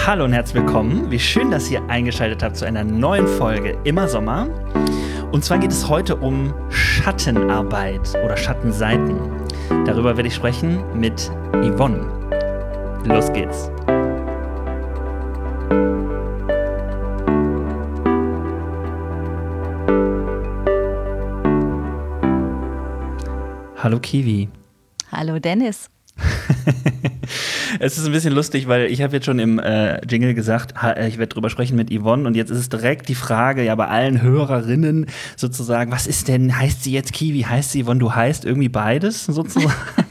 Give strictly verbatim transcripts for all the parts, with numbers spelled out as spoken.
Hallo und herzlich willkommen. Wie schön, dass ihr eingeschaltet habt zu einer neuen Folge Immer Sommer. Und zwar geht es heute um Schattenarbeit oder Schattenseiten. Darüber werde ich sprechen mit Yvonne. Los geht's. Hallo Kiwi. Hallo Dennis. Es ist ein bisschen lustig, weil ich habe jetzt schon im äh, Jingle gesagt, ha, ich werde drüber sprechen mit Yvonne und jetzt ist es direkt die Frage, ja bei allen Hörerinnen sozusagen, was ist denn, heißt sie jetzt Kiwi, heißt sie Yvonne, du heißt irgendwie beides sozusagen?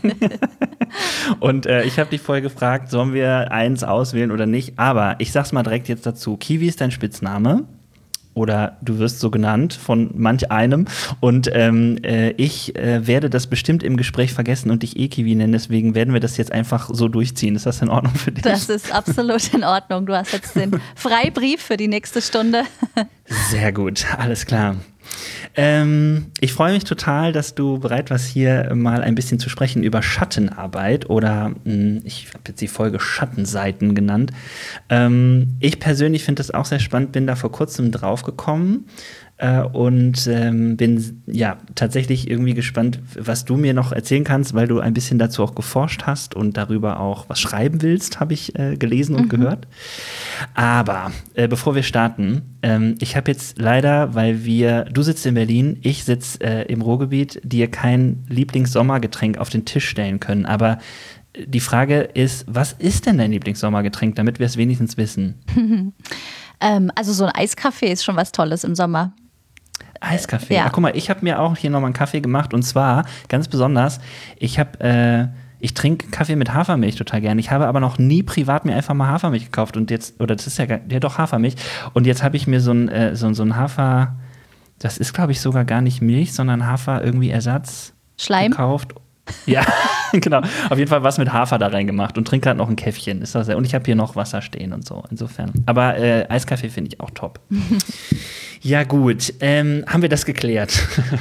Und äh, ich habe dich vorher gefragt, sollen wir eins auswählen oder nicht, aber ich sag's mal direkt jetzt dazu, Kiwi ist dein Spitzname. Oder du wirst so genannt von manch einem. Und ähm, äh, ich äh, werde das bestimmt im Gespräch vergessen und dich eh Kiwi nennen. Deswegen werden wir das jetzt einfach so durchziehen. Ist das in Ordnung für dich? Das ist absolut in Ordnung. Du hast jetzt den Freibrief für die nächste Stunde. Sehr gut, alles klar. Ähm, ich freue mich total, dass du bereit warst, hier mal ein bisschen zu sprechen über Schattenarbeit oder mh, ich habe jetzt die Folge Schattenseiten genannt. Ähm, ich persönlich finde das auch sehr spannend, bin da vor kurzem drauf gekommen äh, und ähm, bin ja tatsächlich irgendwie gespannt, was du mir noch erzählen kannst, weil du ein bisschen dazu auch geforscht hast und darüber auch was schreiben willst, habe ich äh, gelesen und mhm. gehört. Aber äh, bevor wir starten, ähm, ich habe jetzt leider, weil wir, du sitzt in Berlin, ich sitze äh, im Ruhrgebiet, dir kein Lieblingssommergetränk auf den Tisch stellen können. Aber die Frage ist, was ist denn dein Lieblingssommergetränk, damit wir es wenigstens wissen? ähm, also so ein Eiskaffee ist schon was Tolles im Sommer. Eiskaffee? Ja. Ach, guck mal, ich habe mir auch hier nochmal einen Kaffee gemacht und zwar, ganz besonders, ich habe äh, Ich trinke Kaffee mit Hafermilch total gerne. Ich habe aber noch nie privat mir einfach mal Hafermilch gekauft. Und jetzt, oder das ist ja, ja doch Hafermilch. Und jetzt habe ich mir so ein, äh, so, so ein Hafer, das ist glaube ich sogar gar nicht Milch, sondern Hafer irgendwie Ersatz Schleim? gekauft. Ja, genau. Auf jeden Fall was mit Hafer da reingemacht und trinke halt noch ein Käffchen. Ist das, und ich habe hier noch Wasser stehen und so. Insofern. Aber äh, Eiskaffee finde ich auch top. Ja gut, ähm, haben wir das geklärt.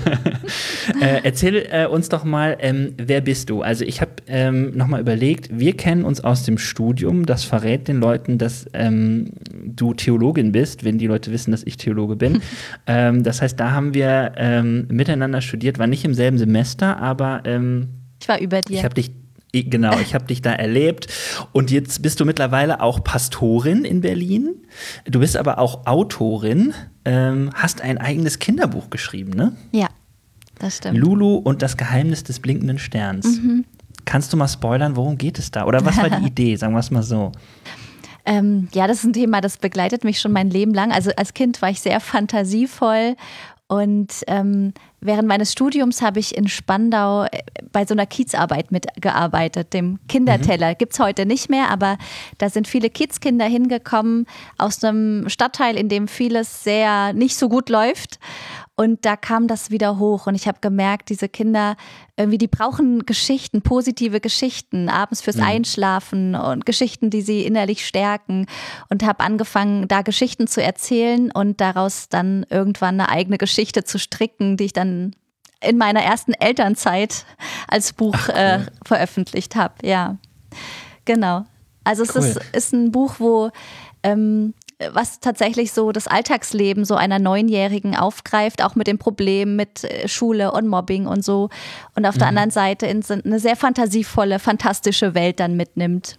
äh, erzähl äh, uns doch mal, ähm, wer bist du? Also ich habe ähm, noch mal überlegt, wir kennen uns aus dem Studium. Das verrät den Leuten, dass ähm, du Theologin bist, wenn die Leute wissen, dass ich Theologe bin. ähm, das heißt, da haben wir ähm, miteinander studiert, war nicht im selben Semester, aber ähm, ich war über dir. Ich habe dich Genau, ich habe dich da erlebt und jetzt bist du mittlerweile auch Pastorin in Berlin. Du bist aber auch Autorin, ähm, hast ein eigenes Kinderbuch geschrieben, ne? Ja, das stimmt. Lulu und das Geheimnis des blinkenden Sterns. Mhm. Kannst du mal spoilern, worum geht es da? Oder was war die Idee, sagen wir es mal so? Ähm, ja, das ist ein Thema, das begleitet mich schon mein Leben lang. Also als Kind war ich sehr fantasievoll. Und ähm, während meines Studiums habe ich in Spandau bei so einer Kiezarbeit mitgearbeitet, dem Kinderteller. Mhm. Gibt's heute nicht mehr, aber da sind viele Kiezkinder hingekommen aus einem Stadtteil, in dem vieles sehr nicht so gut läuft. Und da kam das wieder hoch und ich habe gemerkt, diese Kinder, irgendwie, die brauchen Geschichten, positive Geschichten, abends fürs mhm. Einschlafen und Geschichten, die sie innerlich stärken. Und habe angefangen, da Geschichten zu erzählen und daraus dann irgendwann eine eigene Geschichte zu stricken, die ich dann in meiner ersten Elternzeit als Buch Ach, cool. äh, veröffentlicht habe. Ja, genau. Also es cool. ist, ist ein Buch, wo ähm, was tatsächlich so das Alltagsleben so einer Neunjährigen aufgreift, auch mit dem Problem mit Schule und Mobbing und so. Und auf mhm. der anderen Seite in eine sehr fantasievolle, fantastische Welt dann mitnimmt.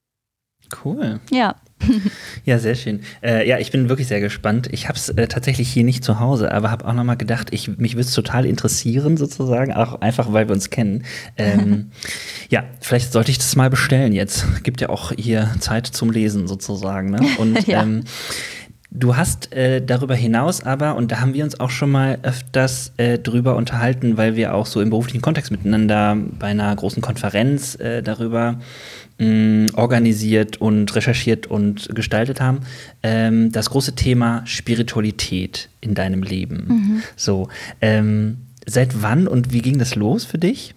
Cool. Ja. Ja, sehr schön. Äh, ja, ich bin wirklich sehr gespannt. Ich habe es äh, tatsächlich hier nicht zu Hause, aber habe auch noch mal gedacht, ich, mich würde es total interessieren sozusagen, auch einfach, weil wir uns kennen. Ähm, ja, vielleicht sollte ich das mal bestellen jetzt. Gibt ja auch hier Zeit zum Lesen sozusagen. Ne? Und ja. ähm, du hast äh, darüber hinaus aber, und da haben wir uns auch schon mal öfters äh, drüber unterhalten, weil wir auch so im beruflichen Kontext miteinander bei einer großen Konferenz äh, darüber mh, organisiert und recherchiert und gestaltet haben, ähm, das große Thema Spiritualität in deinem Leben. Mhm. So, ähm, seit wann und wie ging das los für dich?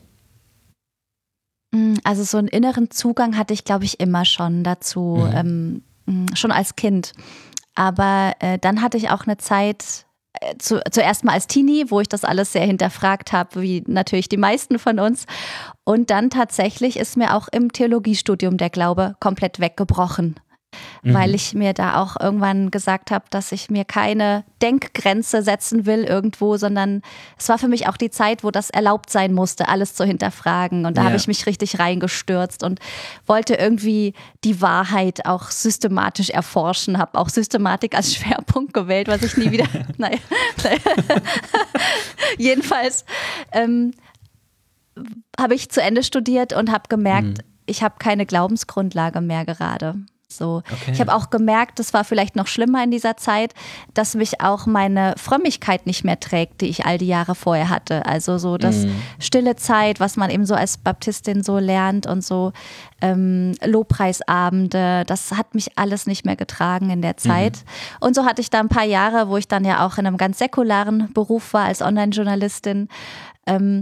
Also so einen inneren Zugang hatte ich, glaube ich, immer schon dazu, mhm. ähm, schon als Kind. Aber äh, dann hatte ich auch eine Zeit, äh, zu, zuerst mal als Teenie, wo ich das alles sehr hinterfragt habe, wie natürlich die meisten von uns. Und dann tatsächlich ist mir auch im Theologiestudium der Glaube komplett weggebrochen. Mhm. Weil ich mir da auch irgendwann gesagt habe, dass ich mir keine Denkgrenze setzen will irgendwo, sondern es war für mich auch die Zeit, wo das erlaubt sein musste, alles zu hinterfragen. Und da ja. habe ich mich richtig reingestürzt und wollte irgendwie die Wahrheit auch systematisch erforschen, habe auch Systematik als Schwerpunkt gewählt, was ich nie wieder, naja, jedenfalls ähm, habe ich zu Ende studiert und habe gemerkt, mhm. ich habe keine Glaubensgrundlage mehr gerade. So. Okay. Ich habe auch gemerkt, das war vielleicht noch schlimmer in dieser Zeit, dass mich auch meine Frömmigkeit nicht mehr trägt, die ich all die Jahre vorher hatte. Also so das mm. stille Zeit, was man eben so als Baptistin so lernt und so ähm, Lobpreisabende, das hat mich alles nicht mehr getragen in der Zeit. Mm. Und so hatte ich da ein paar Jahre, wo ich dann ja auch in einem ganz säkularen Beruf war als Online-Journalistin, ähm,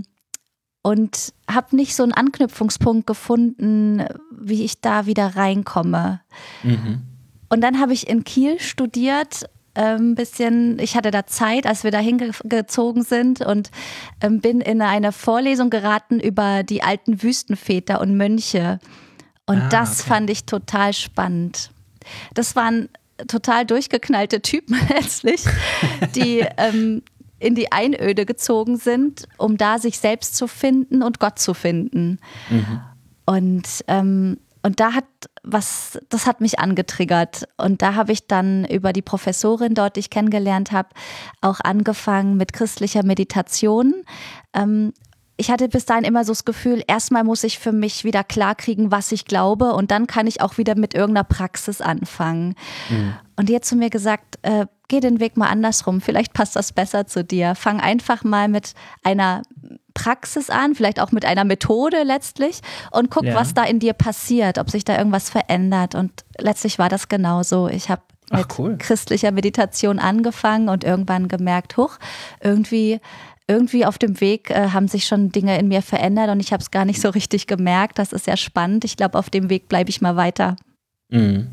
und habe nicht so einen Anknüpfungspunkt gefunden, wie ich da wieder reinkomme. Mhm. Und dann habe ich in Kiel studiert, ein ähm, bisschen, ich hatte da Zeit, als wir da hingezogen sind und ähm, bin in eine Vorlesung geraten über die alten Wüstenväter und Mönche. Und ah, das okay. fand ich total spannend. Das waren total durchgeknallte Typen letztlich, die ähm, in die Einöde gezogen sind, um da sich selbst zu finden und Gott zu finden. Mhm. Und, ähm, und da hat was, das hat mich angetriggert. Und da habe ich dann über die Professorin dort, die ich kennengelernt habe, auch angefangen mit christlicher Meditation. Ähm, ich hatte bis dahin immer so das Gefühl, erstmal muss ich für mich wieder klarkriegen, was ich glaube, und dann kann ich auch wieder mit irgendeiner Praxis anfangen. Mhm. Und die hat zu mir gesagt, äh, geh den Weg mal andersrum, vielleicht passt das besser zu dir. Fang einfach mal mit einer Praxis an, vielleicht auch mit einer Methode letztlich, und guck, ja. was da in dir passiert, ob sich da irgendwas verändert. Und letztlich war das genauso. Ich habe mit Ach, cool. christlicher Meditation angefangen und irgendwann gemerkt, huch, irgendwie Irgendwie auf dem Weg äh, haben sich schon Dinge in mir verändert und ich habe es gar nicht so richtig gemerkt. Das ist sehr spannend. Ich glaube, auf dem Weg bleibe ich mal weiter. Mhm.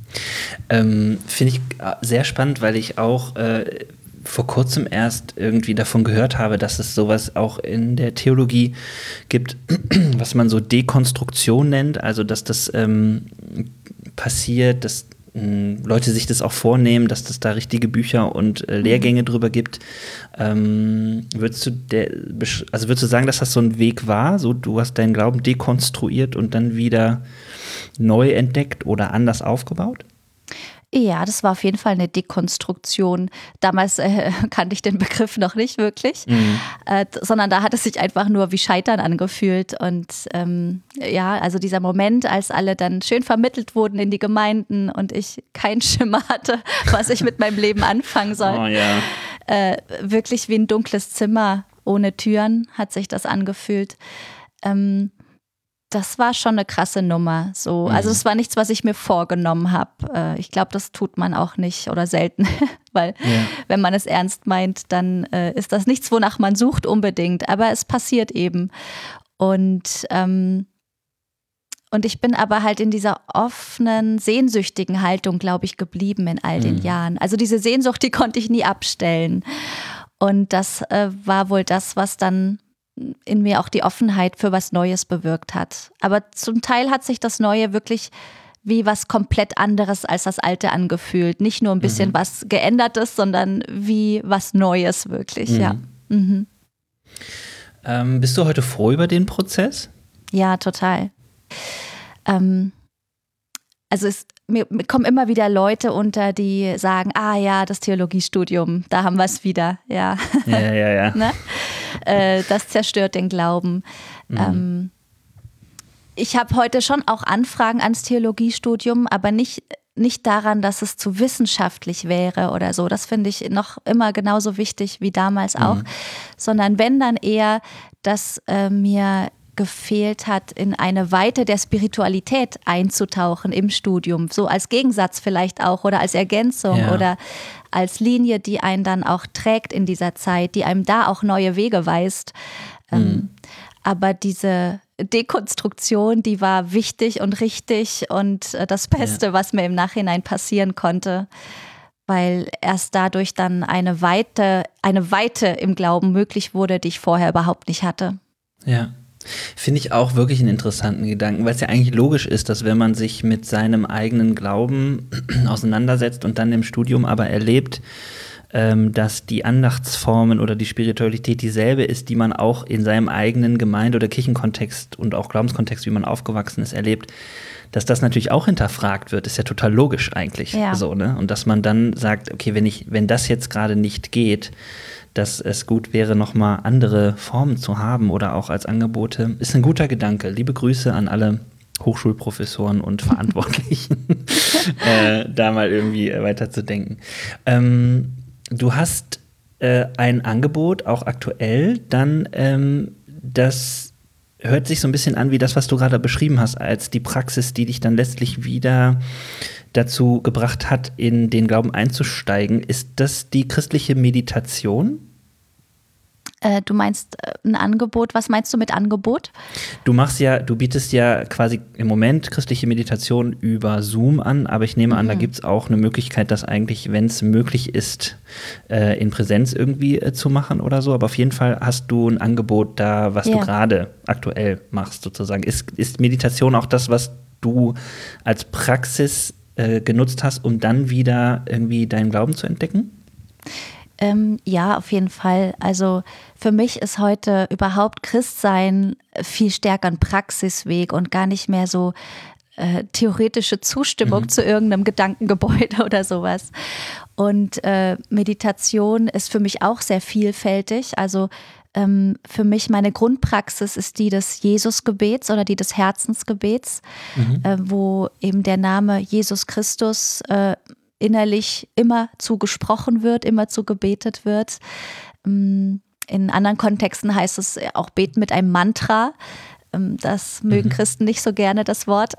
Ähm, finde ich sehr spannend, weil ich auch äh, vor kurzem erst irgendwie davon gehört habe, dass es sowas auch in der Theologie gibt, was man so Dekonstruktion nennt. Also, dass das ähm, passiert, dass Leute sich das auch vornehmen, dass es da richtige Bücher und äh, Lehrgänge drüber gibt. Ähm, würdest du der, also würdest du sagen, dass das so ein Weg war? So, du hast deinen Glauben dekonstruiert und dann wieder neu entdeckt oder anders aufgebaut? Ja, das war auf jeden Fall eine Dekonstruktion. Damals äh, kannte ich den Begriff noch nicht wirklich, mhm. äh, sondern da hat es sich einfach nur wie Scheitern angefühlt. Und ähm, ja, also dieser Moment, als alle dann schön vermittelt wurden in die Gemeinden und ich keinen Schimmer hatte, was ich mit meinem Leben anfangen soll. Oh, ja. äh, wirklich wie ein dunkles Zimmer ohne Türen hat sich das angefühlt. Ähm, Das war schon eine krasse Nummer. So. Also es war nichts, was ich mir vorgenommen habe. Ich glaube, das tut man auch nicht oder selten, weil ja. wenn man es ernst meint, dann äh, ist das nichts, wonach man sucht unbedingt. Aber es passiert eben. Und, ähm, und ich bin aber halt in dieser offenen, sehnsüchtigen Haltung, glaube ich, geblieben in all den mhm. Jahren. Also diese Sehnsucht, die konnte ich nie abstellen. Und das äh, war wohl das, was dann in mir auch die Offenheit für was Neues bewirkt hat. Aber zum Teil hat sich das Neue wirklich wie was komplett anderes als das Alte angefühlt. Nicht nur ein bisschen mhm. was Geändertes, sondern wie was Neues wirklich, mhm. ja. Mhm. Ähm, bist du heute froh über den Prozess? Ja, total. Ähm, also es Mir kommen immer wieder Leute unter, die sagen, ah ja, das Theologiestudium, da haben wir es wieder. Ja, ja, ja. ja. ne? äh, das zerstört den Glauben. Mhm. Ähm, ich habe heute schon auch Anfragen ans Theologiestudium, aber nicht, nicht daran, dass es zu wissenschaftlich wäre oder so. Das finde ich noch immer genauso wichtig wie damals auch. Mhm. Sondern wenn, dann eher, dass äh, mir gefehlt hat, in eine Weite der Spiritualität einzutauchen im Studium, so als Gegensatz vielleicht auch oder als Ergänzung ja. oder als Linie, die einen dann auch trägt in dieser Zeit, die einem da auch neue Wege weist. Mhm. Ähm, aber diese Dekonstruktion, die war wichtig und richtig und äh, das Beste, ja. was mir im Nachhinein passieren konnte, weil erst dadurch dann eine Weite, eine Weite im Glauben möglich wurde, die ich vorher überhaupt nicht hatte. Ja. Finde ich auch wirklich einen interessanten Gedanken, weil es ja eigentlich logisch ist, dass wenn man sich mit seinem eigenen Glauben auseinandersetzt und dann im Studium aber erlebt, ähm, dass die Andachtsformen oder die Spiritualität dieselbe ist, die man auch in seinem eigenen Gemeinde- oder Kirchenkontext und auch Glaubenskontext, wie man aufgewachsen ist, erlebt, dass das natürlich auch hinterfragt wird, ist ja total logisch eigentlich. Ja. So, ne? Und dass man dann sagt, okay, wenn ich, wenn das jetzt gerade nicht geht, dass es gut wäre, nochmal andere Formen zu haben oder auch als Angebote, ist ein guter Gedanke. Liebe Grüße an alle Hochschulprofessoren und Verantwortlichen, äh, da mal irgendwie weiterzudenken. Ähm, du hast äh, ein Angebot, auch aktuell, dann ähm, das hört sich so ein bisschen an wie das, was du gerade beschrieben hast, als die Praxis, die dich dann letztlich wieder dazu gebracht hat, in den Glauben einzusteigen. Ist das die christliche Meditation? Äh, du meinst äh, ein Angebot, was meinst du mit Angebot? Du machst ja, du bietest ja quasi im Moment christliche Meditation über Zoom an, aber ich nehme mhm. an, da gibt es auch eine Möglichkeit, das eigentlich, wenn es möglich ist, äh, in Präsenz irgendwie äh, zu machen oder so. Aber auf jeden Fall hast du ein Angebot da, was ja. du gerade aktuell machst sozusagen. Ist, ist Meditation auch das, was du als Praxis äh, genutzt hast, um dann wieder irgendwie deinen Glauben zu entdecken? Ähm, ja, auf jeden Fall. Also für mich ist heute überhaupt Christsein viel stärker ein Praxisweg und gar nicht mehr so äh, theoretische Zustimmung mhm. zu irgendeinem Gedankengebäude oder sowas. Und äh, Meditation ist für mich auch sehr vielfältig. Also ähm, für mich meine Grundpraxis ist die des Jesusgebets oder die des Herzensgebets, mhm. äh, wo eben der Name Jesus Christus äh, innerlich immer zugesprochen wird, immer zu gebetet wird. In anderen Kontexten heißt es auch beten mit einem Mantra. Das mögen mhm. Christen nicht so gerne, das Wort.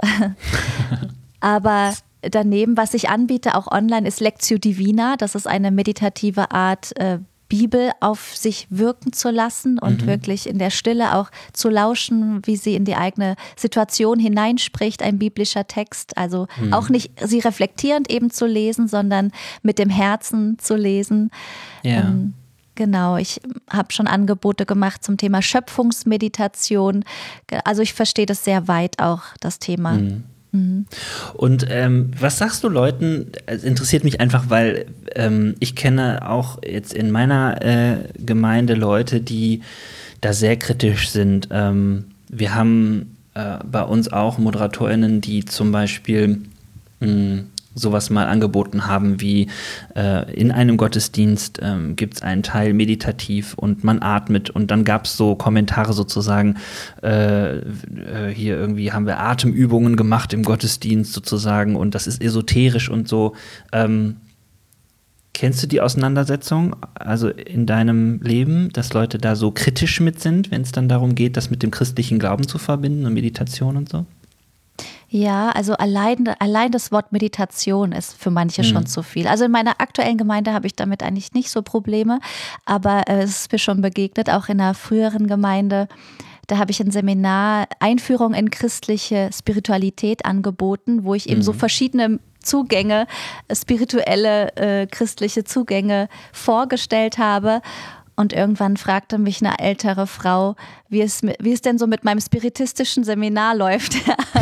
Aber daneben, was ich anbiete, auch online, ist Lectio Divina. Das ist eine meditative Art, Bibel auf sich wirken zu lassen und mhm. wirklich in der Stille auch zu lauschen, wie sie in die eigene Situation hineinspricht, ein biblischer Text. Also mhm. auch nicht sie reflektierend eben zu lesen, sondern mit dem Herzen zu lesen. Ja. Ähm, genau, ich habe schon Angebote gemacht zum Thema Schöpfungsmeditation. Also ich verstehe das sehr weit auch, das Thema. Mhm. Und ähm, was sagst du Leuten? Es interessiert mich einfach, weil ähm, ich kenne auch jetzt in meiner äh, Gemeinde Leute, die da sehr kritisch sind. Ähm, wir haben äh, bei uns auch ModeratorInnen, die zum Beispiel mh, sowas mal angeboten haben wie äh, in einem Gottesdienst ähm, gibt es einen Teil meditativ und man atmet und dann gab es so Kommentare sozusagen, äh, äh, hier irgendwie haben wir Atemübungen gemacht im Gottesdienst sozusagen und das ist esoterisch und so. Ähm, kennst du die Auseinandersetzung, also in deinem Leben, dass Leute da so kritisch mit sind, wenn es dann darum geht, das mit dem christlichen Glauben zu verbinden und Meditation und so? Ja, also allein, allein das Wort Meditation ist für manche mhm. schon zu viel. Also in meiner aktuellen Gemeinde habe ich damit eigentlich nicht so Probleme, aber äh, es ist mir schon begegnet, auch in einer früheren Gemeinde. Da habe ich ein Seminar Einführung in christliche Spiritualität angeboten, wo ich eben mhm. so verschiedene Zugänge, spirituelle, äh, christliche Zugänge vorgestellt habe. Und irgendwann fragte mich eine ältere Frau, wie es, wie es denn so mit meinem spiritistischen Seminar läuft.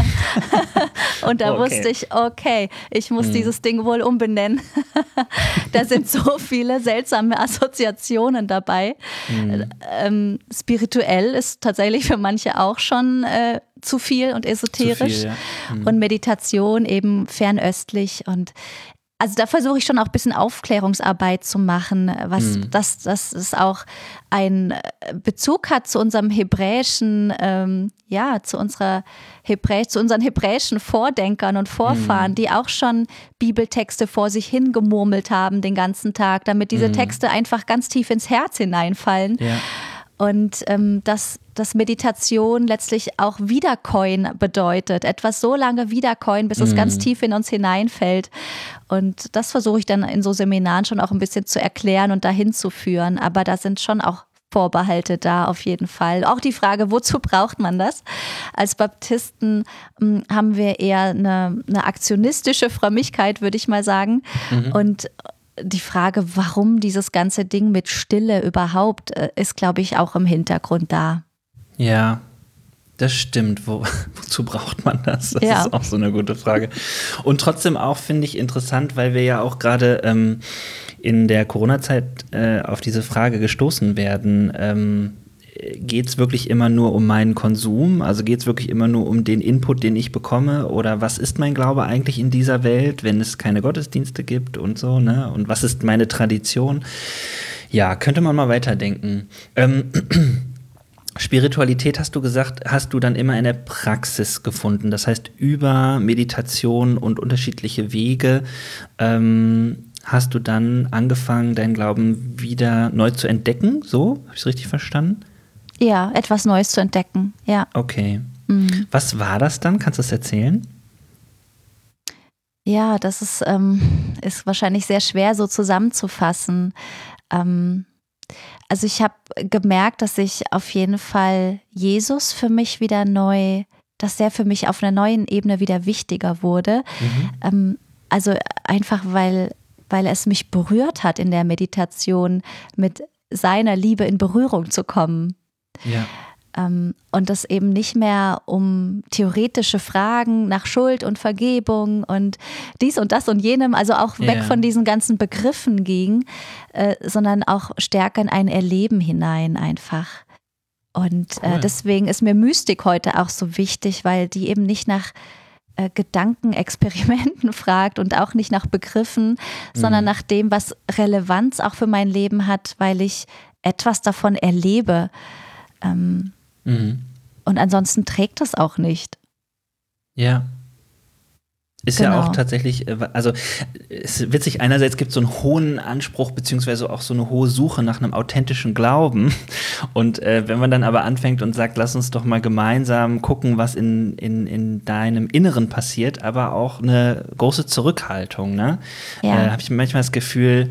Und da okay. wusste ich, okay, ich muss hm. dieses Ding wohl umbenennen. Da sind so viele seltsame Assoziationen dabei. Hm. Ähm, spirituell ist tatsächlich für manche auch schon äh, zu viel und esoterisch. Zu viel, ja. hm. Und Meditation eben fernöstlich und also da versuche ich schon auch ein bisschen Aufklärungsarbeit zu machen, was mhm. dass, dass es auch einen Bezug hat zu unserem hebräischen, ähm, ja, zu unserer Hebräisch, zu unseren hebräischen Vordenkern und Vorfahren, mhm. die auch schon Bibeltexte vor sich hingemurmelt haben den ganzen Tag, damit diese mhm. Texte einfach ganz tief ins Herz hineinfallen. Ja. Und ähm, dass, dass Meditation letztlich auch Wiederkäuen bedeutet. Etwas so lange wiederkäuen, bis mm. es ganz tief in uns hineinfällt. Und das versuche ich dann in so Seminaren schon auch ein bisschen zu erklären und dahin zu führen. Aber da sind schon auch Vorbehalte da auf jeden Fall. Auch die Frage, wozu braucht man das? Als Baptisten ähm, haben wir eher eine, eine aktionistische Frömmigkeit, würde ich mal sagen. Mhm. Und die Frage, warum dieses ganze Ding mit Stille überhaupt, ist, glaube ich, auch im Hintergrund da. Ja, Das stimmt. Wo, wozu braucht man das? Das Ja. ist auch so eine gute Frage. Und trotzdem auch, finde ich, interessant, weil wir ja auch gerade ähm, in der Corona-Zeit äh, auf diese Frage gestoßen werden. Ähm, geht es wirklich immer nur um meinen Konsum? Also geht es wirklich immer nur um den Input, den ich bekomme? Oder was ist mein Glaube eigentlich in dieser Welt, wenn es keine Gottesdienste gibt und so, ne? Und was ist meine Tradition? Ja, könnte man mal weiterdenken. Ähm, Spiritualität, hast du gesagt, hast du dann immer in der Praxis gefunden. Das heißt, über Meditation und unterschiedliche Wege ähm, hast du dann angefangen, deinen Glauben wieder neu zu entdecken? So? Habe ich es richtig verstanden? Ja, etwas Neues zu entdecken, ja. Okay. Mhm. Was war das dann? Kannst du das erzählen? Ja, das ist, ähm, ist wahrscheinlich sehr schwer so zusammenzufassen. Ähm, also ich habe gemerkt, dass ich auf jeden Fall Jesus für mich wieder neu, dass der für mich auf einer neuen Ebene wieder wichtiger wurde. Mhm. Ähm, also einfach, weil, weil es mich berührt hat in der Meditation, mit seiner Liebe in Berührung zu kommen. Ja. Ähm, und das eben nicht mehr um theoretische Fragen nach Schuld und Vergebung und dies und das und jenem, also auch weg Ja. von diesen ganzen Begriffen ging, äh, sondern auch stärker in ein Erleben hinein einfach. Und Cool. äh, deswegen ist mir Mystik heute auch so wichtig, weil die eben nicht nach äh, Gedankenexperimenten fragt und auch nicht nach Begriffen, sondern Mhm. nach dem, was Relevanz auch für mein Leben hat, weil ich etwas davon erlebe. Ähm, Mhm. Und ansonsten trägt das auch nicht. Ja. Ist ja Genau. auch tatsächlich, äh, also es ist witzig, einerseits gibt es so einen hohen Anspruch, beziehungsweise auch so eine hohe Suche nach einem authentischen Glauben. Und äh, wenn man dann aber anfängt und sagt, lass uns doch mal gemeinsam gucken, was in, in, in deinem Inneren passiert, aber auch eine große Zurückhaltung, ne? Ja. Äh, habe ich manchmal das Gefühl,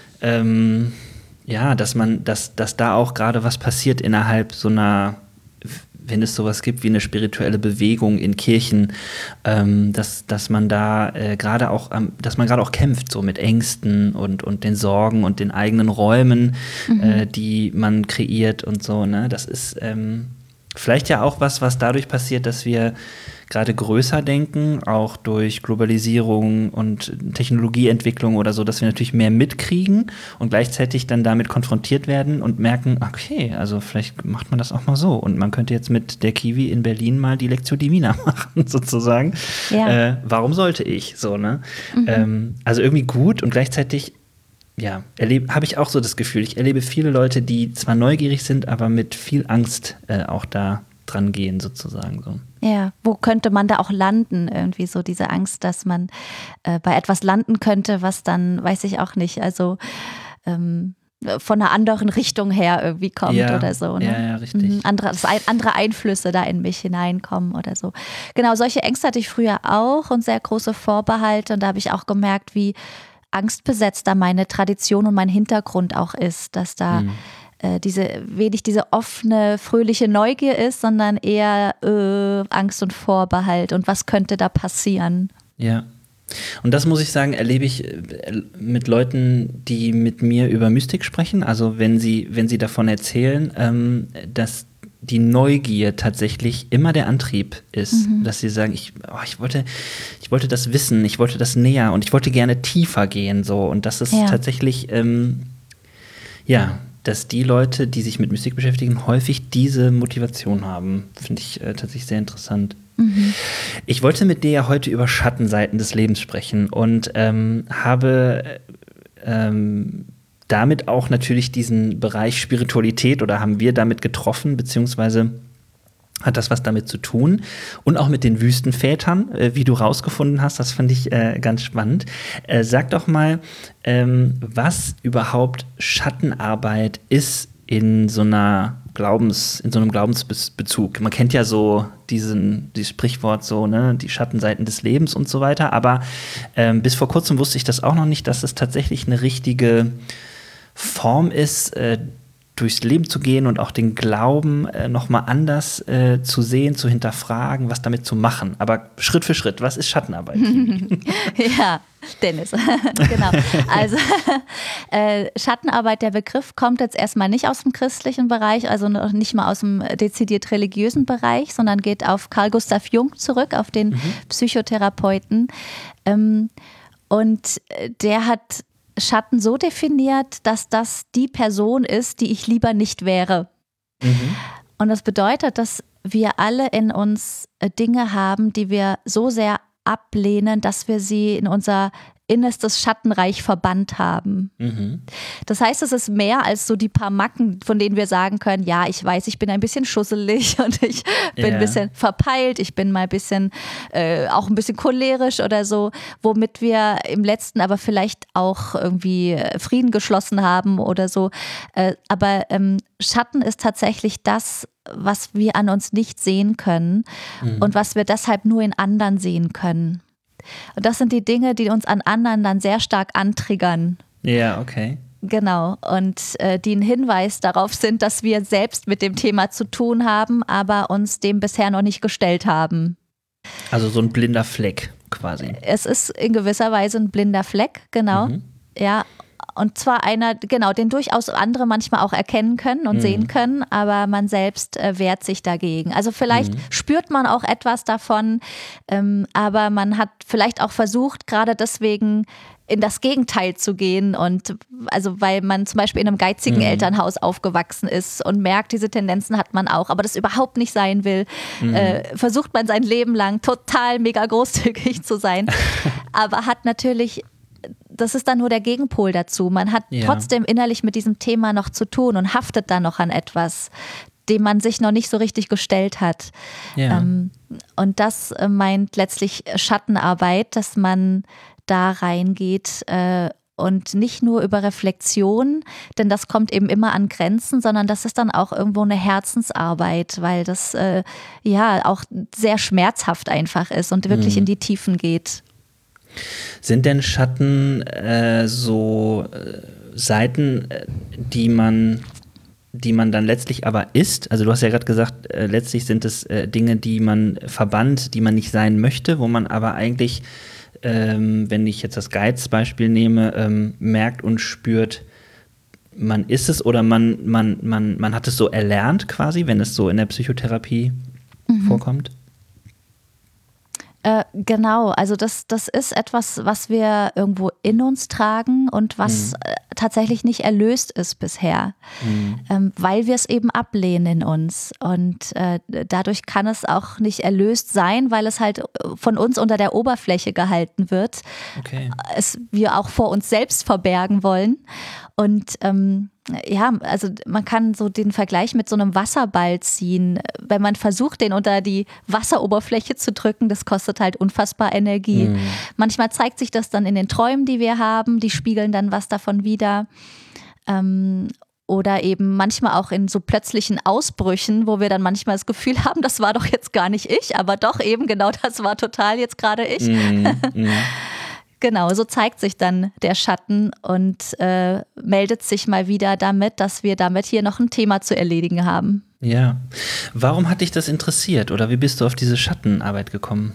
ähm, ja, dass man, dass, dass da auch gerade was passiert innerhalb so einer, wenn es sowas gibt wie eine spirituelle Bewegung in Kirchen, ähm, dass, dass man da äh, gerade auch, ähm, dass man gerade auch kämpft, so mit Ängsten und, und den Sorgen und den eigenen Räumen, Mhm. äh, die man kreiert und so, ne? Das ist ähm, vielleicht ja auch was, was dadurch passiert, dass wir gerade größer denken, auch durch Globalisierung und Technologieentwicklung oder so, dass wir natürlich mehr mitkriegen und gleichzeitig dann damit konfrontiert werden und merken, okay, also vielleicht macht man das auch mal so und man könnte jetzt mit der Kiwi in Berlin mal die Lectio Divina machen, sozusagen. Ja. Äh, warum sollte ich? So, ne? Ähm, also irgendwie gut und gleichzeitig ja, habe ich auch so das Gefühl, ich erlebe viele Leute, die zwar neugierig sind, aber mit viel Angst äh, auch da dran gehen, sozusagen. So. Ja, wo könnte man da auch landen? Irgendwie so diese Angst, dass man äh, bei etwas landen könnte, was dann, weiß ich auch nicht, also ähm, von einer anderen Richtung her irgendwie kommt Ja, oder so. Ne? ja, ja, richtig. Mhm, andere, dass ein, andere Einflüsse da in mich hineinkommen oder so. Genau, solche Ängste hatte ich früher auch und sehr große Vorbehalte und da habe ich auch gemerkt, wie angstbesetzt da meine Tradition und mein Hintergrund auch ist, dass da Mhm. äh, diese wenig diese offene, fröhliche Neugier ist, sondern eher äh, Angst und Vorbehalt und was könnte da passieren. Ja. Und das muss ich sagen, erlebe ich äh, mit Leuten, die mit mir über Mystik sprechen. Also wenn sie, wenn sie davon erzählen, ähm, dass die Neugier tatsächlich immer der Antrieb ist, Mhm. dass sie sagen, ich, oh, ich wollte, ich wollte das wissen, ich wollte das näher und ich wollte gerne tiefer gehen, so. Und das ist Ja. tatsächlich, ähm, ja, dass die Leute, die sich mit Mystik beschäftigen, häufig diese Motivation haben. Finde ich äh, tatsächlich sehr interessant. Mhm. Ich wollte mit dir ja heute über Schattenseiten des Lebens sprechen und ähm, habe äh, ähm, damit auch natürlich diesen Bereich Spiritualität oder haben wir damit getroffen, beziehungsweise hat das was damit zu tun und auch mit den Wüstenvätern, äh, wie du rausgefunden hast, das fand ich äh, ganz spannend. Äh, sag doch mal, ähm, was überhaupt Schattenarbeit ist in so einer Glaubens, in so einem Glaubensbezug. Man kennt ja so diesen, dieses Sprichwort so, ne, die Schattenseiten des Lebens und so weiter, aber ähm, bis vor kurzem wusste ich das auch noch nicht, dass es tatsächlich eine richtige Form ist, äh, durchs Leben zu gehen und auch den Glauben äh, nochmal anders äh, zu sehen, zu hinterfragen, was damit zu machen. Aber Schritt für Schritt, was ist Schattenarbeit? Ja, Dennis, genau. Also äh, Schattenarbeit, der Begriff kommt jetzt erstmal nicht aus dem christlichen Bereich, also noch nicht mal aus dem dezidiert religiösen Bereich, sondern geht auf Carl Gustav Jung zurück, auf den mhm. Psychotherapeuten. Ähm, und der hat Schatten so definiert, dass das die Person ist, die ich lieber nicht wäre. Mhm. Und das bedeutet, dass wir alle in uns Dinge haben, die wir so sehr ablehnen, dass wir sie in unser innerstes Schattenreich verbannt haben. Mhm. Das heißt, es ist mehr als so die paar Macken, von denen wir sagen können, ja, ich weiß, ich bin ein bisschen schusselig und ich bin yeah. ein bisschen verpeilt, ich bin mal ein bisschen, äh, auch ein bisschen cholerisch oder so, womit wir im Letzten aber vielleicht auch irgendwie Frieden geschlossen haben oder so. Äh, aber ähm, Schatten ist tatsächlich das, was wir an uns nicht sehen können mhm. und was wir deshalb nur in anderen sehen können. Und das sind die Dinge, die uns an anderen dann sehr stark antriggern. Ja, okay. Genau. Und äh, die ein Hinweis darauf sind, dass wir selbst mit dem Thema zu tun haben, aber uns dem bisher noch nicht gestellt haben. Also so ein blinder Fleck quasi. Es ist in gewisser Weise ein blinder Fleck, genau. Mhm. Ja. Und zwar einer, genau, den durchaus andere manchmal auch erkennen können und mhm. sehen können, aber man selbst äh, wehrt sich dagegen. Also vielleicht mhm. spürt man auch etwas davon, ähm, aber man hat vielleicht auch versucht, gerade deswegen in das Gegenteil zu gehen und also weil man zum Beispiel in einem geizigen mhm. Elternhaus aufgewachsen ist und merkt, diese Tendenzen hat man auch, aber das überhaupt nicht sein will, mhm. äh, versucht man sein Leben lang total mega großzügig zu sein, aber hat natürlich, das ist dann nur der Gegenpol dazu. Man hat ja. trotzdem innerlich mit diesem Thema noch zu tun und haftet dann noch an etwas, dem man sich noch nicht so richtig gestellt hat. Ja. Ähm, und das meint letztlich Schattenarbeit, dass man da reingeht äh, und nicht nur über Reflexion, denn das kommt eben immer an Grenzen, sondern das ist dann auch irgendwo eine Herzensarbeit, weil das äh, ja auch sehr schmerzhaft einfach ist und wirklich mhm. in die Tiefen geht. Sind denn Schatten äh, so äh, Seiten, äh, die man, die man dann letztlich aber ist? Also du hast ja gerade gesagt, äh, letztlich sind es äh, Dinge, die man verbannt, die man nicht sein möchte, wo man aber eigentlich, ähm, wenn ich jetzt das Geiz-Beispiel nehme, ähm, merkt und spürt, man ist es oder man, man, man, man hat es so erlernt quasi, wenn es so in der Psychotherapie mhm. vorkommt? Äh, genau, also das, das ist etwas, was wir irgendwo in uns tragen und was mhm. äh, tatsächlich nicht erlöst ist bisher, mhm. ähm, weil wir es eben ablehnen in uns und äh, dadurch kann es auch nicht erlöst sein, weil es halt von uns unter der Oberfläche gehalten wird, okay. es wir auch vor uns selbst verbergen wollen und ähm, ja, also man kann so den Vergleich mit so einem Wasserball ziehen. Wenn man versucht, den unter die Wasseroberfläche zu drücken, das kostet halt unfassbar Energie. Mhm. Manchmal zeigt sich das dann in den Träumen, die wir haben, die spiegeln dann was davon wider. Ähm, oder eben manchmal auch in so plötzlichen Ausbrüchen, wo wir dann manchmal das Gefühl haben, das war doch jetzt gar nicht ich, aber doch eben genau das war total jetzt gerade ich. Mhm. Mhm. Genau, so zeigt sich dann der Schatten und äh, meldet sich mal wieder damit, dass wir damit hier noch ein Thema zu erledigen haben. Ja. Warum hat dich das interessiert oder wie bist du auf diese Schattenarbeit gekommen?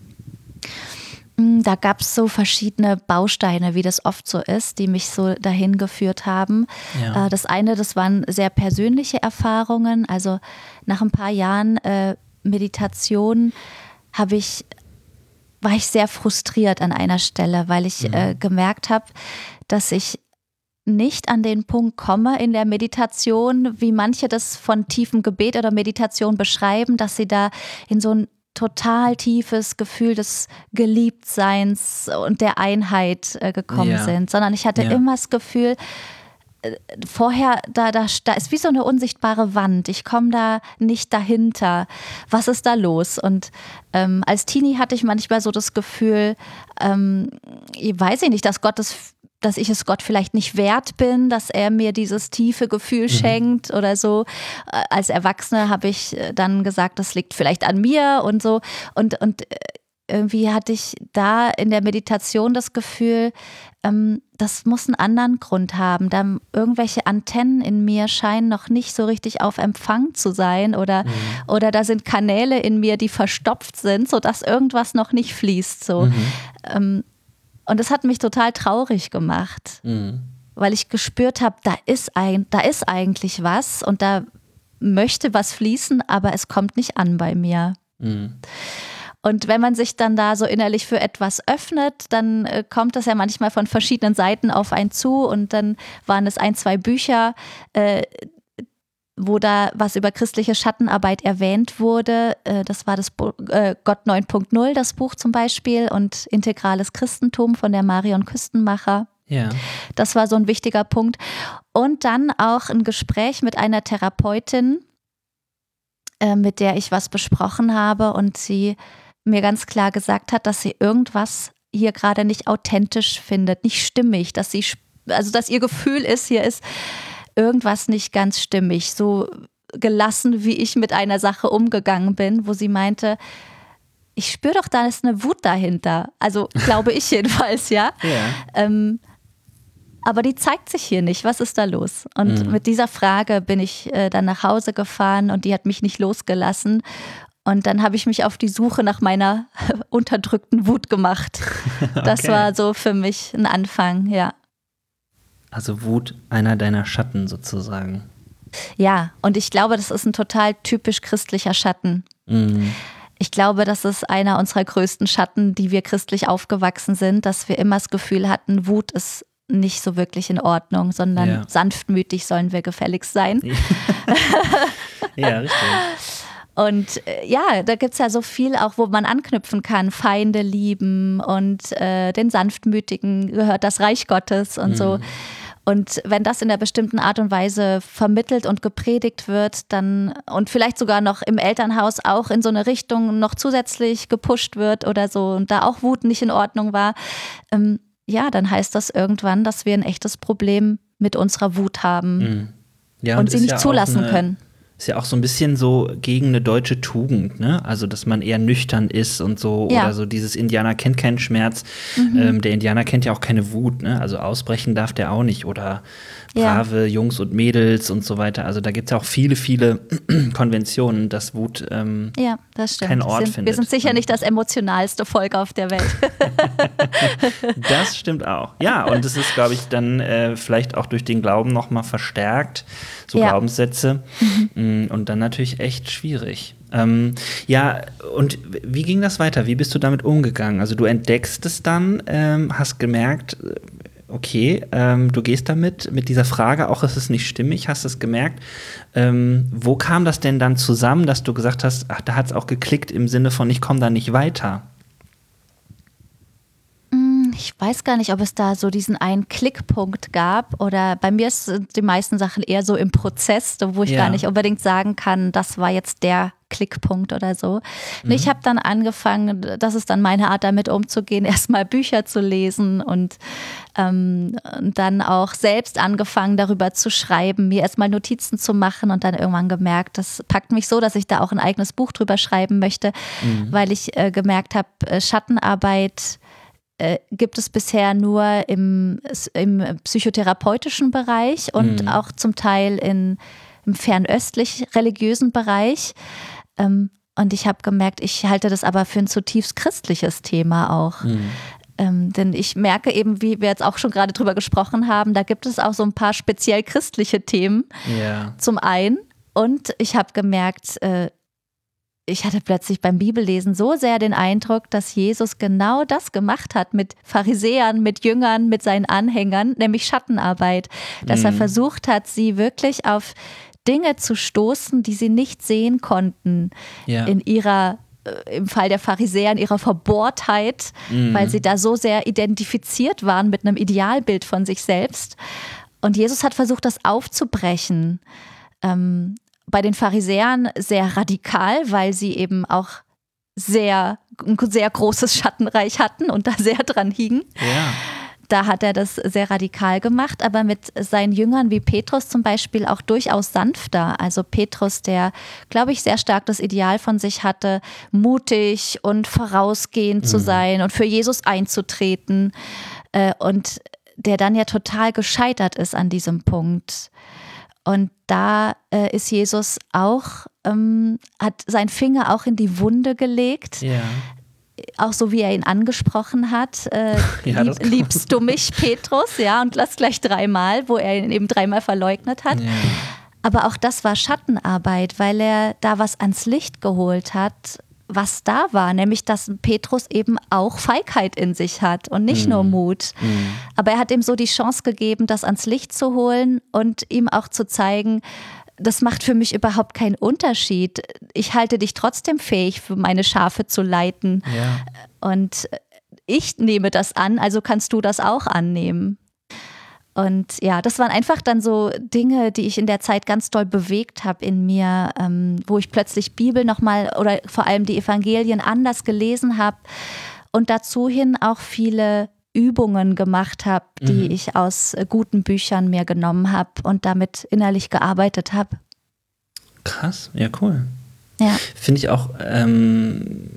Da gab es so verschiedene Bausteine, wie das oft so ist, die mich so dahin geführt haben. Ja. Äh, das eine, das waren sehr persönliche Erfahrungen. Also nach ein paar Jahren äh, Meditation habe ich war ich sehr frustriert an einer Stelle, weil ich mhm. äh, gemerkt habe, dass ich nicht an den Punkt komme in der Meditation, wie manche das von tiefem Gebet oder Meditation beschreiben, dass sie da in so ein total tiefes Gefühl des Geliebtseins und der Einheit äh, gekommen ja. sind, sondern ich hatte ja. immer das Gefühl, vorher, da, da, da ist wie so eine unsichtbare Wand. Ich komme da nicht dahinter. Was ist da los? Und ähm, als Teenie hatte ich manchmal so das Gefühl, ähm, ich weiß nicht, dass Gott das, dass ich es Gott vielleicht nicht wert bin, dass er mir dieses tiefe Gefühl mhm. schenkt oder so. Als Erwachsene habe ich dann gesagt, das liegt vielleicht an mir und so. Und, und irgendwie hatte ich da in der Meditation das Gefühl, ähm, das muss einen anderen Grund haben. Da irgendwelche Antennen in mir scheinen noch nicht so richtig auf Empfang zu sein oder, mhm. oder da sind Kanäle in mir, die verstopft sind, sodass irgendwas noch nicht fließt. So. Mhm. Ähm, und das hat mich total traurig gemacht, mhm. weil ich gespürt habe, da ist ein, da ist eigentlich was und da möchte was fließen, aber es kommt nicht an bei mir. Mhm. Und wenn man sich dann da so innerlich für etwas öffnet, dann äh, kommt das ja manchmal von verschiedenen Seiten auf einen zu und dann waren es ein, zwei Bücher, äh, wo da was über christliche Schattenarbeit erwähnt wurde. Äh, das war das Bo- äh, Gott neun Punkt null, das Buch zum Beispiel, und Integrales Christentum von der Marion Küstenmacher. Ja. Das war so ein wichtiger Punkt. Und dann auch ein Gespräch mit einer Therapeutin, äh, mit der ich was besprochen habe und sie mir ganz klar gesagt hat, dass sie irgendwas hier gerade nicht authentisch findet, nicht stimmig, dass sie, also dass ihr Gefühl ist, hier ist irgendwas nicht ganz stimmig, so gelassen, wie ich mit einer Sache umgegangen bin, wo sie meinte, ich spüre doch, da ist eine Wut dahinter, also glaube ich jedenfalls, ja. Ja. Ähm, aber die zeigt sich hier nicht, was ist da los? Und mhm. mit dieser Frage bin ich äh, dann nach Hause gefahren und die hat mich nicht losgelassen. Und dann habe ich mich auf die Suche nach meiner unterdrückten Wut gemacht. Das okay. war so für mich ein Anfang, ja. Also Wut, einer deiner Schatten sozusagen. Ja, und ich glaube, das ist ein total typisch christlicher Schatten. Mhm. Ich glaube, das ist einer unserer größten Schatten, die wir christlich aufgewachsen sind, dass wir immer das Gefühl hatten, Wut ist nicht so wirklich in Ordnung, sondern ja. sanftmütig sollen wir gefälligst sein. Ja, richtig. Und äh, ja, da gibt es ja so viel auch, wo man anknüpfen kann. Feinde lieben und äh, den Sanftmütigen gehört das Reich Gottes und mhm. so. Und wenn das in einer bestimmten Art und Weise vermittelt und gepredigt wird, dann und vielleicht sogar noch im Elternhaus auch in so eine Richtung noch zusätzlich gepusht wird oder so und da auch Wut nicht in Ordnung war, ähm, ja, dann heißt das irgendwann, dass wir ein echtes Problem mit unserer Wut haben mhm. ja, und, und sie nicht ja zulassen eine, können. Ist ja auch so ein bisschen so gegen eine deutsche Tugend, ne? Also, dass man eher nüchtern ist und so. Ja. Oder so dieses Indianer kennt keinen Schmerz. Mhm. Ähm, der Indianer kennt ja auch keine Wut, ne? Also ausbrechen darf der auch nicht. Oder brave ja. Jungs und Mädels und so weiter. Also da gibt es ja auch viele, viele Konventionen, dass Wut ähm, ja, das stimmt. keinen Ort sind, findet. Wir sind sicher nicht das emotionalste Volk auf der Welt. Das stimmt auch. Ja, und es ist, glaube ich, dann äh, vielleicht auch durch den Glauben noch mal verstärkt, so ja. Glaubenssätze. Mhm. Und dann natürlich echt schwierig. Ähm, ja, und wie ging das weiter? Wie bist du damit umgegangen? Also du entdeckst es dann, ähm, hast gemerkt, okay, ähm, du gehst damit, mit dieser Frage, auch ist es nicht stimmig, hast es gemerkt. Ähm, wo kam das denn dann zusammen, dass du gesagt hast, ach, da hat es auch geklickt im Sinne von, ich komme da nicht weiter? Ich weiß gar nicht, ob es da so diesen einen Klickpunkt gab oder bei mir sind die meisten Sachen eher so im Prozess, wo ich ja. gar nicht unbedingt sagen kann, das war jetzt der Klickpunkt oder so. Mhm. Ich habe dann angefangen, das ist dann meine Art, damit umzugehen, erstmal Bücher zu lesen und ähm, dann auch selbst angefangen, darüber zu schreiben, mir erstmal Notizen zu machen und dann irgendwann gemerkt, das packt mich so, dass ich da auch ein eigenes Buch drüber schreiben möchte, mhm. weil ich äh, gemerkt habe, äh, Schattenarbeit äh, gibt es bisher nur im, im psychotherapeutischen Bereich und mhm. auch zum Teil in, im fernöstlich-religiösen Bereich. Ähm, und ich habe gemerkt, ich halte das aber für ein zutiefst christliches Thema auch. Mhm. Ähm, denn ich merke eben, wie wir jetzt auch schon gerade drüber gesprochen haben, da gibt es auch so ein paar speziell christliche Themen ja. zum einen. Und ich habe gemerkt, äh, ich hatte plötzlich beim Bibellesen so sehr den Eindruck, dass Jesus genau das gemacht hat mit Pharisäern, mit Jüngern, mit seinen Anhängern, nämlich Schattenarbeit. Dass mhm. er versucht hat, sie wirklich auf Dinge zu stoßen, die sie nicht sehen konnten ja. in ihrer, äh, im Fall der Pharisäer, in ihrer Verbohrtheit, mhm. weil sie da so sehr identifiziert waren mit einem Idealbild von sich selbst. Und Jesus hat versucht, das aufzubrechen. Ähm, Bei den Pharisäern sehr radikal, weil sie eben auch sehr, ein sehr großes Schattenreich hatten und da sehr dran hingen. Ja. da hat er das sehr radikal gemacht, aber mit seinen Jüngern wie Petrus zum Beispiel auch durchaus sanfter. Also Petrus, der, glaube ich, sehr stark das Ideal von sich hatte, mutig und vorausgehend mhm. zu sein und für Jesus einzutreten äh, und der dann ja total gescheitert ist an diesem Punkt. Und da äh, ist Jesus auch, ähm, hat seinen Finger auch in die Wunde gelegt. Ja. Auch so, wie er ihn angesprochen hat. Äh, ja, lieb, liebst du mich, Petrus? Ja, und das gleich dreimal, wo er ihn eben dreimal verleugnet hat. Ja. Aber auch das war Schattenarbeit, weil er da was ans Licht geholt hat, was da war, nämlich dass Petrus eben auch Feigheit in sich hat und nicht mm. nur Mut. Mm. Aber er hat ihm so die Chance gegeben, das ans Licht zu holen und ihm auch zu zeigen, das macht für mich überhaupt keinen Unterschied. Ich halte dich trotzdem fähig, für meine Schafe zu leiten. Ja. Und ich nehme das an, also kannst du das auch annehmen. Und ja, das waren einfach dann so Dinge, die ich in der Zeit ganz doll bewegt habe in mir, ähm, wo ich plötzlich Bibel nochmal oder vor allem die Evangelien anders gelesen habe und dazu hin auch viele Übungen gemacht habe, die mhm. ich aus äh, guten Büchern mir genommen habe und damit innerlich gearbeitet habe. Krass, ja cool. Ja. Finde ich auch ähm,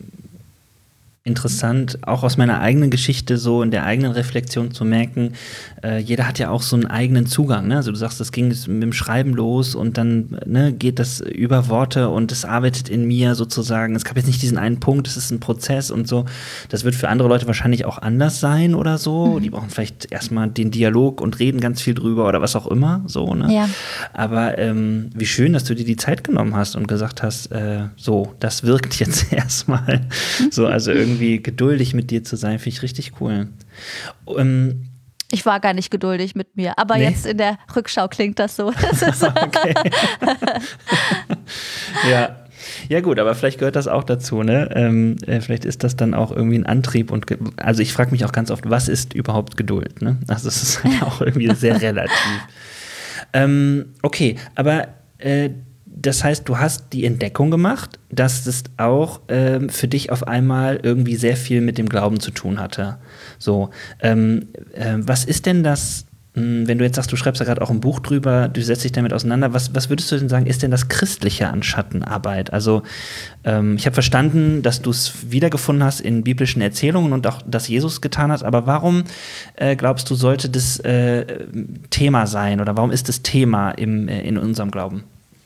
interessant, auch aus meiner eigenen Geschichte so in der eigenen Reflexion zu merken, äh, jeder hat ja auch so einen eigenen Zugang, ne? Also du sagst, das ging mit dem Schreiben los und dann ne, geht das über Worte und es arbeitet in mir sozusagen. Es gab jetzt nicht diesen einen Punkt, es ist ein Prozess und so. Das wird für andere Leute wahrscheinlich auch anders sein oder so. Mhm. Die brauchen vielleicht erstmal den Dialog und reden ganz viel drüber oder was auch immer, so, ne? Ja. Aber ähm, wie schön, dass du dir die Zeit genommen hast und gesagt hast, äh, so, das wirkt jetzt erstmal. So, also irgendwie irgendwie geduldig mit dir zu sein, finde ich richtig cool. Ähm, ich war gar nicht geduldig mit mir, aber nee? Jetzt in der Rückschau klingt das so. Das ist okay. ja. Ja gut, aber vielleicht gehört das auch dazu, ne? Ähm, äh, vielleicht ist das dann auch irgendwie ein Antrieb und ge- also ich frage mich auch ganz oft, was ist überhaupt Geduld, ne? Also es ist halt auch irgendwie sehr relativ. ähm, okay, aber äh, das heißt, du hast die Entdeckung gemacht, dass es auch ähm, für dich auf einmal irgendwie sehr viel mit dem Glauben zu tun hatte. So, ähm, äh, was ist denn das, mh, wenn du jetzt sagst, du schreibst ja gerade auch ein Buch drüber, du setzt dich damit auseinander, was, was würdest du denn sagen, ist denn das Christliche an Schattenarbeit? Also ähm, ich habe verstanden, dass du es wiedergefunden hast in biblischen Erzählungen und auch, dass Jesus getan hat, aber warum äh, glaubst du, sollte das äh, Thema sein oder warum ist das Thema im, äh, in unserem Glauben?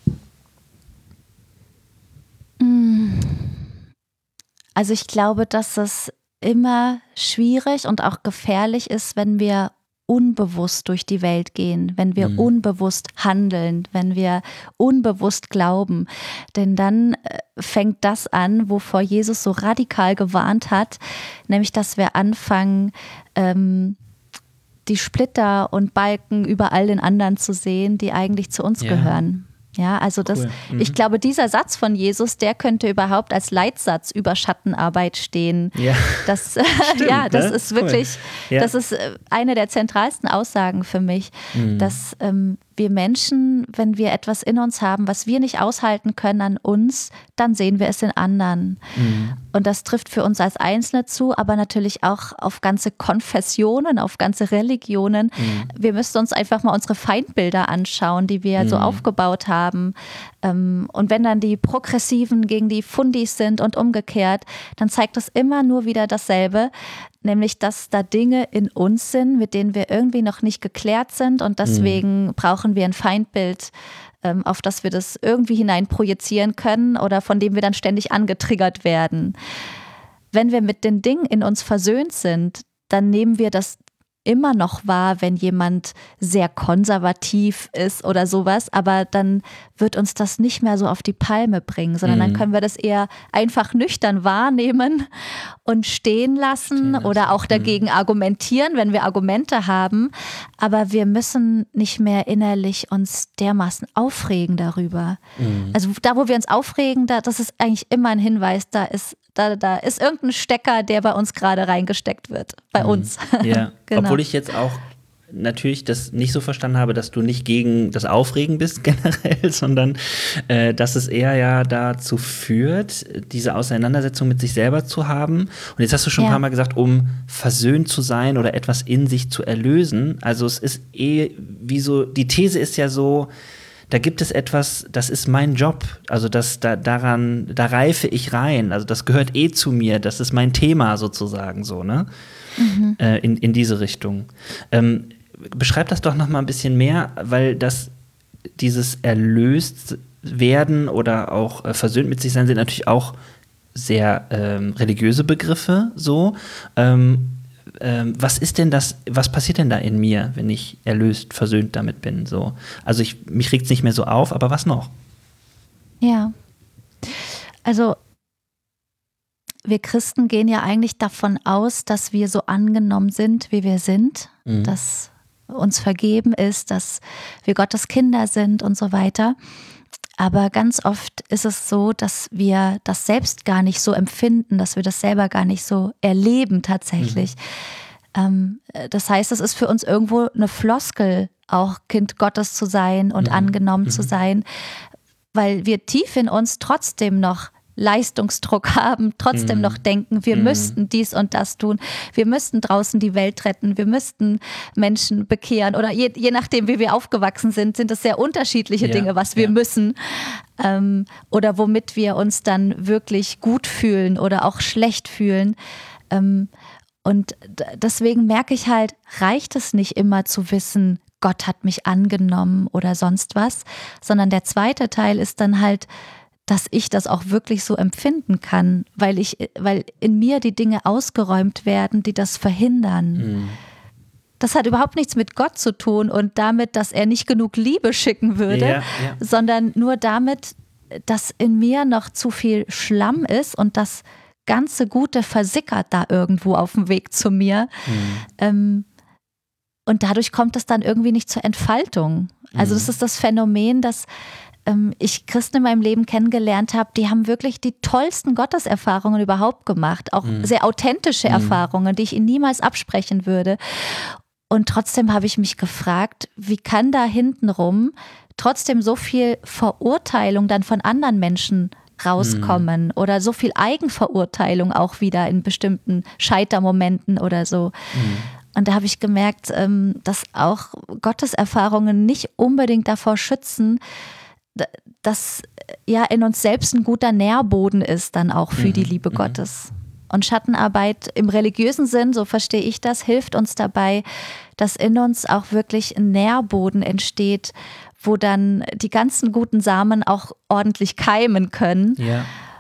Also ich glaube, dass es immer schwierig und auch gefährlich ist, wenn wir unbewusst durch die Welt gehen, wenn wir mhm. unbewusst handeln, wenn wir unbewusst glauben. Denn dann fängt das an, wovor Jesus so radikal gewarnt hat, nämlich dass wir anfangen, ähm, die Splitter und Balken über all den anderen zu sehen, die eigentlich zu uns ja. gehören. Ja, also das, cool. mhm. ich glaube, dieser Satz von Jesus, der könnte überhaupt als Leitsatz über Schattenarbeit stehen. Ja, das, Stimmt, ja, das ne? ist wirklich, cool. ja. das ist eine der zentralsten Aussagen für mich, mhm. dass ähm, wir Menschen, wenn wir etwas in uns haben, was wir nicht aushalten können an uns, dann sehen wir es in anderen. Mhm. Und das trifft für uns als Einzelne zu, aber natürlich auch auf ganze Konfessionen, auf ganze Religionen. Mhm. Wir müssen uns einfach mal unsere Feindbilder anschauen, die wir mhm. so aufgebaut haben. Und wenn dann die Progressiven gegen die Fundis sind und umgekehrt, dann zeigt das immer nur wieder dasselbe, nämlich dass da Dinge in uns sind, mit denen wir irgendwie noch nicht geklärt sind und deswegen mhm. brauchen wir ein Feindbild, auf das wir das irgendwie hinein projizieren können oder von dem wir dann ständig angetriggert werden. Wenn wir mit den Dingen in uns versöhnt sind, dann nehmen wir das immer noch wahr, wenn jemand sehr konservativ ist oder sowas, aber dann wird uns das nicht mehr so auf die Palme bringen, sondern mhm. dann können wir das eher einfach nüchtern wahrnehmen und stehen lassen, stehen lassen. Oder auch dagegen mhm. argumentieren, wenn wir Argumente haben, aber wir müssen nicht mehr innerlich uns dermaßen aufregen darüber. Mhm. Also da, wo wir uns aufregen, da, das ist eigentlich immer ein Hinweis, da ist Da, da ist irgendein Stecker, der bei uns gerade reingesteckt wird. Bei uns. Ja, genau. Obwohl ich jetzt auch natürlich das nicht so verstanden habe, dass du nicht gegen das Aufregen bist generell, sondern äh, dass es eher ja dazu führt, diese Auseinandersetzung mit sich selber zu haben. Und jetzt hast du schon ja. ein paar Mal gesagt, um versöhnt zu sein oder etwas in sich zu erlösen. Also es ist eh wie so, die These ist ja so, da gibt es etwas, das ist mein Job. Also das, da, daran, da reife ich rein. Also das gehört eh zu mir. Das ist mein Thema sozusagen so, ne? Mhm. Äh, in, in diese Richtung. Ähm, beschreib das doch noch mal ein bisschen mehr, weil das, dieses erlöst werden oder auch äh, versöhnt mit sich sein, sind natürlich auch sehr ähm, religiöse Begriffe so. Ähm, ähm, was ist denn das, was passiert denn da in mir, wenn ich erlöst, versöhnt damit bin? So? Also ich, mich regt es nicht mehr so auf, aber was noch? Ja, also wir Christen gehen ja eigentlich davon aus, dass wir so angenommen sind, wie wir sind, mhm. dass uns vergeben ist, dass wir Gottes Kinder sind und so weiter. Aber ganz oft ist es so, dass wir das selbst gar nicht so empfinden, dass wir das selber gar nicht so erleben tatsächlich. Mhm. Ähm, das heißt, es ist für uns irgendwo eine Floskel, auch Kind Gottes zu sein und mhm. angenommen mhm. zu sein, weil wir tief in uns trotzdem noch Leistungsdruck haben, trotzdem mm. noch denken, wir mm. müssten dies und das tun, wir müssten draußen die Welt retten, wir müssten Menschen bekehren oder je, je nachdem, wie wir aufgewachsen sind, sind es sehr unterschiedliche ja, Dinge, was wir ja. müssen ähm, oder womit wir uns dann wirklich gut fühlen oder auch schlecht fühlen. Ähm, und d- deswegen merke ich halt, reicht es nicht immer zu wissen, Gott hat mich angenommen oder sonst was, sondern der zweite Teil ist dann halt, dass ich das auch wirklich so empfinden kann, weil ich, weil in mir die Dinge ausgeräumt werden, die das verhindern. Mhm. Das hat überhaupt nichts mit Gott zu tun und damit, dass er nicht genug Liebe schicken würde, ja, ja. sondern nur damit, dass in mir noch zu viel Schlamm ist und das ganze Gute versickert da irgendwo auf dem Weg zu mir. Mhm. Ähm, und dadurch kommt es dann irgendwie nicht zur Entfaltung. Also das ist das Phänomen, dass ich Christen in meinem Leben kennengelernt habe, die haben wirklich die tollsten Gotteserfahrungen überhaupt gemacht. Auch mm. sehr authentische mm. Erfahrungen, die ich ihnen niemals absprechen würde. Und trotzdem habe ich mich gefragt, wie kann da hintenrum trotzdem so viel Verurteilung dann von anderen Menschen rauskommen mm. oder so viel Eigenverurteilung auch wieder in bestimmten Scheitermomenten oder so. Mm. Und da habe ich gemerkt, dass auch Gotteserfahrungen nicht unbedingt davor schützen, dass ja in uns selbst ein guter Nährboden ist dann auch für mhm. die Liebe mhm. Gottes. Und Schattenarbeit im religiösen Sinn, so verstehe ich das, hilft uns dabei, dass in uns auch wirklich ein Nährboden entsteht, wo dann die ganzen guten Samen auch ordentlich keimen können ja.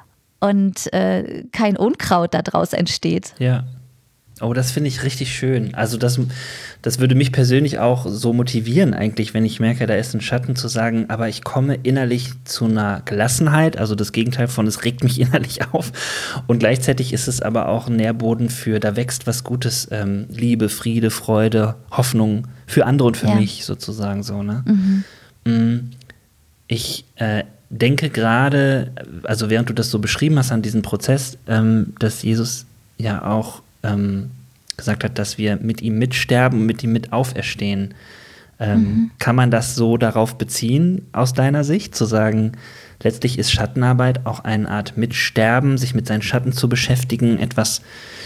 und äh, kein Unkraut daraus entsteht. Ja. Oh, das finde ich richtig schön. Also das, das würde mich persönlich auch so motivieren eigentlich, wenn ich merke, da ist ein Schatten, zu sagen, aber ich komme innerlich zu einer Gelassenheit, also das Gegenteil von, es regt mich innerlich auf. Und gleichzeitig ist es aber auch ein Nährboden für, da wächst was Gutes, ähm, Liebe, Friede, Freude, Hoffnung für andere und für ja. mich sozusagen so, ne? Mhm. Ich äh, denke gerade, also während du das so beschrieben hast an diesen Prozess, ähm, dass Jesus ja auch Ähm, gesagt hat, dass wir mit ihm mitsterben und mit ihm mit auferstehen. Ähm, mhm. Kann man das so darauf beziehen, aus deiner Sicht, zu sagen, letztlich ist Schattenarbeit auch eine Art Mitsterben, sich mit seinen Schatten zu beschäftigen, etwas,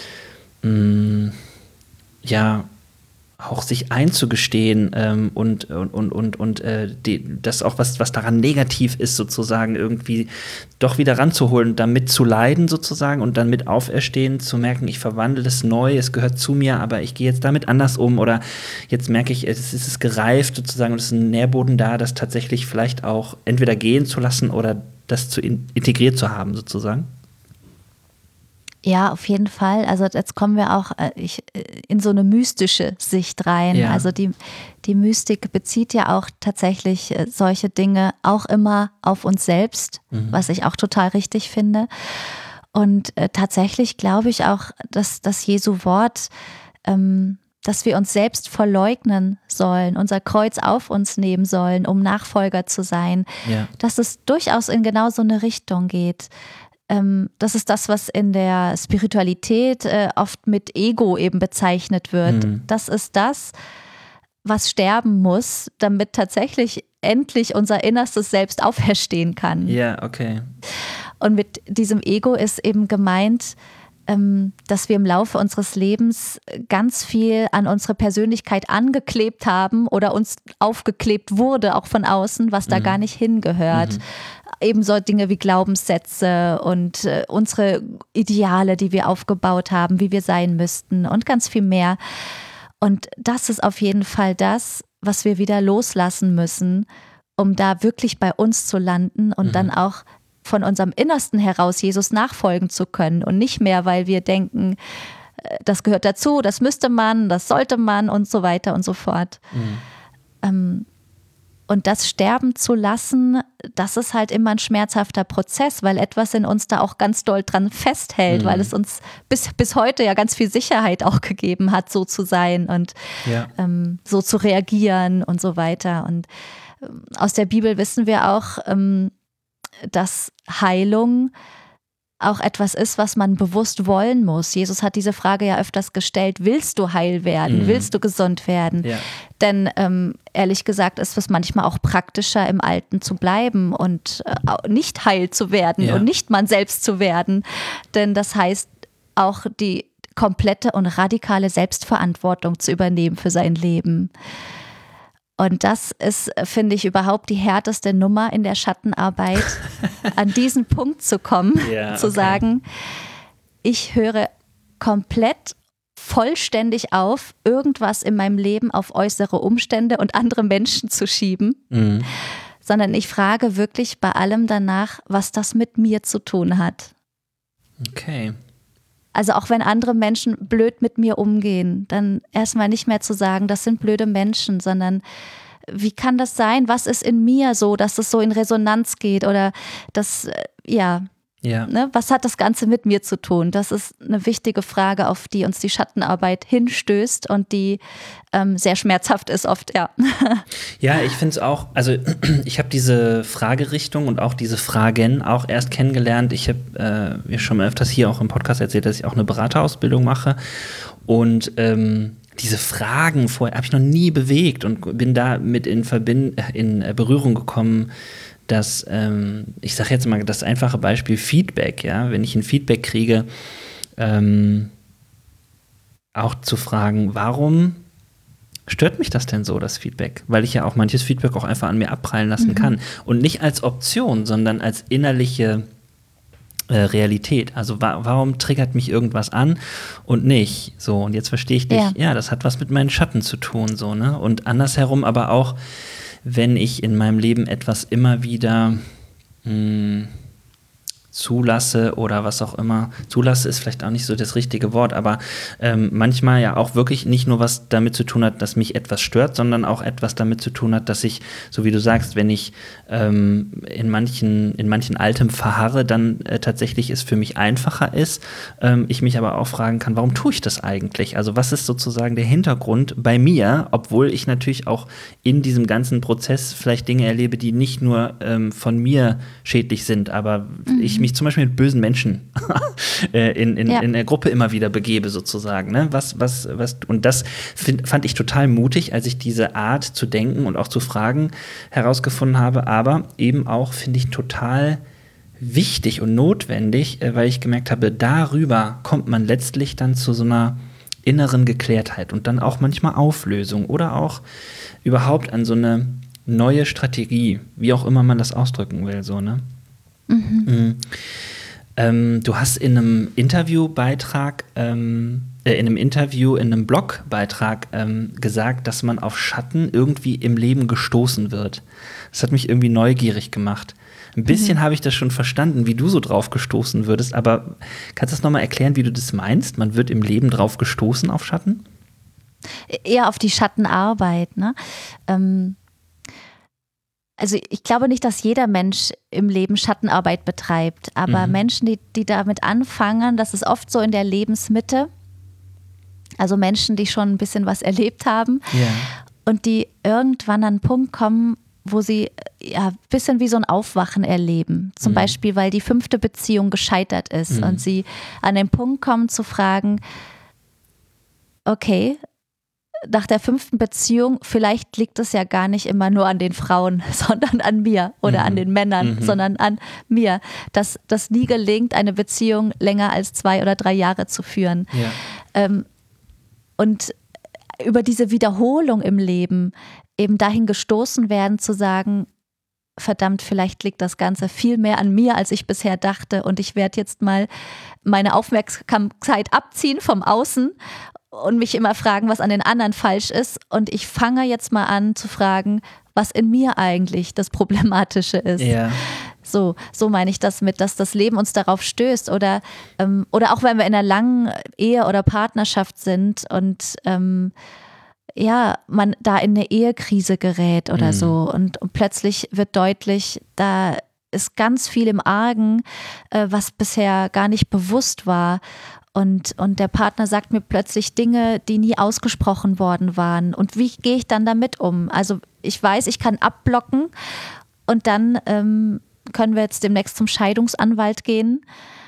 mh, ja, auch sich einzugestehen ähm, und, und, und, und, und äh, die, das auch, was, was daran negativ ist, sozusagen irgendwie doch wieder ranzuholen, damit zu leiden sozusagen und dann mit auferstehen, zu merken, ich verwandle das neu, es gehört zu mir, aber ich gehe jetzt damit anders um oder jetzt merke ich, es ist es gereift sozusagen und es ist ein Nährboden da, das tatsächlich vielleicht auch entweder gehen zu lassen oder das zu in, integriert zu haben sozusagen. Ja, auf jeden Fall. Also jetzt kommen wir auch ich, in so eine mystische Sicht rein. Ja. Also die, die Mystik bezieht ja auch tatsächlich solche Dinge auch immer auf uns selbst, mhm. was ich auch total richtig finde. Und äh, tatsächlich glaube ich auch, dass das Jesu Wort, ähm, dass wir uns selbst verleugnen sollen, unser Kreuz auf uns nehmen sollen, um Nachfolger zu sein, ja. dass es durchaus in genau so eine Richtung geht. Das ist das, was in der Spiritualität äh, oft mit Ego eben bezeichnet wird. Mhm. Das ist das, was sterben muss, damit tatsächlich endlich unser innerstes Selbst auferstehen kann. Ja, okay. Und mit diesem Ego ist eben gemeint, dass wir im Laufe unseres Lebens ganz viel an unsere Persönlichkeit angeklebt haben oder uns aufgeklebt wurde, auch von außen, was da mhm. gar nicht hingehört. Mhm. Ebenso Dinge wie Glaubenssätze und äh, unsere Ideale, die wir aufgebaut haben, wie wir sein müssten und ganz viel mehr. Und das ist auf jeden Fall das, was wir wieder loslassen müssen, um da wirklich bei uns zu landen und mhm. dann auch von unserem Innersten heraus Jesus nachfolgen zu können und nicht mehr, weil wir denken, das gehört dazu, das müsste man, das sollte man und so weiter und so fort. Mhm. Ähm, und das sterben zu lassen, das ist halt immer ein schmerzhafter Prozess, weil etwas in uns da auch ganz doll dran festhält, mhm. weil es uns bis, bis heute ja ganz viel Sicherheit auch gegeben hat, so zu sein und ja. ähm, so zu reagieren und so weiter. Und ähm, aus der Bibel wissen wir auch, ähm, dass Heilung auch etwas ist, was man bewusst wollen muss. Jesus hat diese Frage ja öfters gestellt, willst du heil werden, mhm. willst du gesund werden? Ja. Denn ähm, ehrlich gesagt ist es manchmal auch praktischer, im Alten zu bleiben und äh, nicht heil zu werden ja. und nicht man selbst zu werden. Denn das heißt auch die komplette und radikale Selbstverantwortung zu übernehmen für sein Leben. Und das ist, finde ich, überhaupt die härteste Nummer in der Schattenarbeit, an diesen Punkt zu kommen, yeah, zu okay. sagen, ich höre komplett vollständig auf, irgendwas in meinem Leben auf äußere Umstände und andere Menschen zu schieben, mhm. sondern ich frage wirklich bei allem danach, was das mit mir zu tun hat. Okay. Also auch wenn andere Menschen blöd mit mir umgehen, dann erstmal nicht mehr zu sagen, das sind blöde Menschen, sondern wie kann das sein? Was ist in mir so, dass es so in Resonanz geht? Oder das, ja, ja. Ne, was hat das Ganze mit mir zu tun? Das ist eine wichtige Frage, auf die uns die Schattenarbeit hinstößt und die ähm, sehr schmerzhaft ist oft, ja. Ja, ich finde es auch, also ich habe diese Fragerichtung und auch diese Fragen auch erst kennengelernt. Ich habe äh, mir schon mal öfters hier auch im Podcast erzählt, dass ich auch eine Beraterausbildung mache und ähm, diese Fragen vorher habe ich noch nie bewegt und bin da mit in, Verbind- in Berührung gekommen, dass, ähm, ich sage jetzt mal das einfache Beispiel Feedback, ja, wenn ich ein Feedback kriege, ähm, auch zu fragen, warum stört mich das denn so, das Feedback? Weil ich ja auch manches Feedback auch einfach an mir abprallen lassen mhm. kann. Und nicht als Option, sondern als innerliche äh, Realität. Also wa- warum triggert mich irgendwas an und nicht? So, und jetzt verstehe ich dich, ja. ja, das hat was mit meinen Schatten zu tun, so, ne? Und andersherum aber auch, wenn ich in meinem Leben etwas immer wieder mh, zulasse oder was auch immer, zulasse ist vielleicht auch nicht so das richtige Wort, aber ähm, manchmal ja auch wirklich nicht nur was damit zu tun hat, dass mich etwas stört, sondern auch etwas damit zu tun hat, dass ich, so wie du sagst, wenn ich ähm, in manchen in manchen Altem verharre, dann äh, tatsächlich es für mich einfacher ist, ähm, ich mich aber auch fragen kann, warum tue ich das eigentlich? Also was ist sozusagen der Hintergrund bei mir, obwohl ich natürlich auch in diesem ganzen Prozess vielleicht Dinge erlebe, die nicht nur ähm, von mir schädlich sind, aber mhm. ich mich zum Beispiel mit bösen Menschen in, in, ja. in der Gruppe immer wieder begebe sozusagen. Ne? Was, was, was, und das find, fand ich total mutig, als ich diese Art zu denken und auch zu fragen herausgefunden habe, aber eben auch, finde ich, total wichtig und notwendig, weil ich gemerkt habe, darüber kommt man letztlich dann zu so einer inneren Geklärtheit und dann auch manchmal Auflösung oder auch überhaupt an so eine neue Strategie, wie auch immer man das ausdrücken will, so, ne? Mhm. Mhm. Ähm, du hast in einem Interviewbeitrag, ähm, äh, in einem Interview, in einem Blogbeitrag ähm, gesagt, dass man auf Schatten irgendwie im Leben gestoßen wird. Das hat mich irgendwie neugierig gemacht. Ein bisschen mhm. habe ich das schon verstanden, wie du so drauf gestoßen würdest, aber kannst du das nochmal erklären, wie du das meinst? Man wird im Leben drauf gestoßen auf Schatten? Eher auf die Schattenarbeit, ne? Ähm Also ich glaube nicht, dass jeder Mensch im Leben Schattenarbeit betreibt, aber mhm. Menschen, die, die damit anfangen, das ist oft so in der Lebensmitte, also Menschen, die schon ein bisschen was erlebt haben yeah. und die irgendwann an einen Punkt kommen, wo sie ja ein bisschen wie so ein Aufwachen erleben. Zum mhm. Beispiel, weil die fünfte Beziehung gescheitert ist mhm. und sie an den Punkt kommen zu fragen, okay, nach der fünften Beziehung, vielleicht liegt es ja gar nicht immer nur an den Frauen, sondern an mir oder mhm. an den Männern, mhm. sondern an mir, dass das nie gelingt, eine Beziehung länger als zwei oder drei Jahre zu führen. Ja. Ähm, und über diese Wiederholung im Leben eben dahin gestoßen werden, zu sagen, verdammt, vielleicht liegt das Ganze viel mehr an mir, als ich bisher dachte, und ich werde jetzt mal meine Aufmerksamkeit abziehen vom Außen und mich immer fragen, was an den anderen falsch ist, und ich fange jetzt mal an zu fragen, was in mir eigentlich das Problematische ist. Ja. So, so meine ich das mit, dass das Leben uns darauf stößt, oder, ähm, oder auch wenn wir in einer langen Ehe oder Partnerschaft sind und ähm, ja, man da in eine Ehekrise gerät oder mhm. so, und, und plötzlich wird deutlich, da ist ganz viel im Argen, äh, was bisher gar nicht bewusst war. Und, und der Partner sagt mir plötzlich Dinge, die nie ausgesprochen worden waren. Und wie gehe ich dann damit um? Also ich weiß, ich kann abblocken, und dann ähm, können wir jetzt demnächst zum Scheidungsanwalt gehen.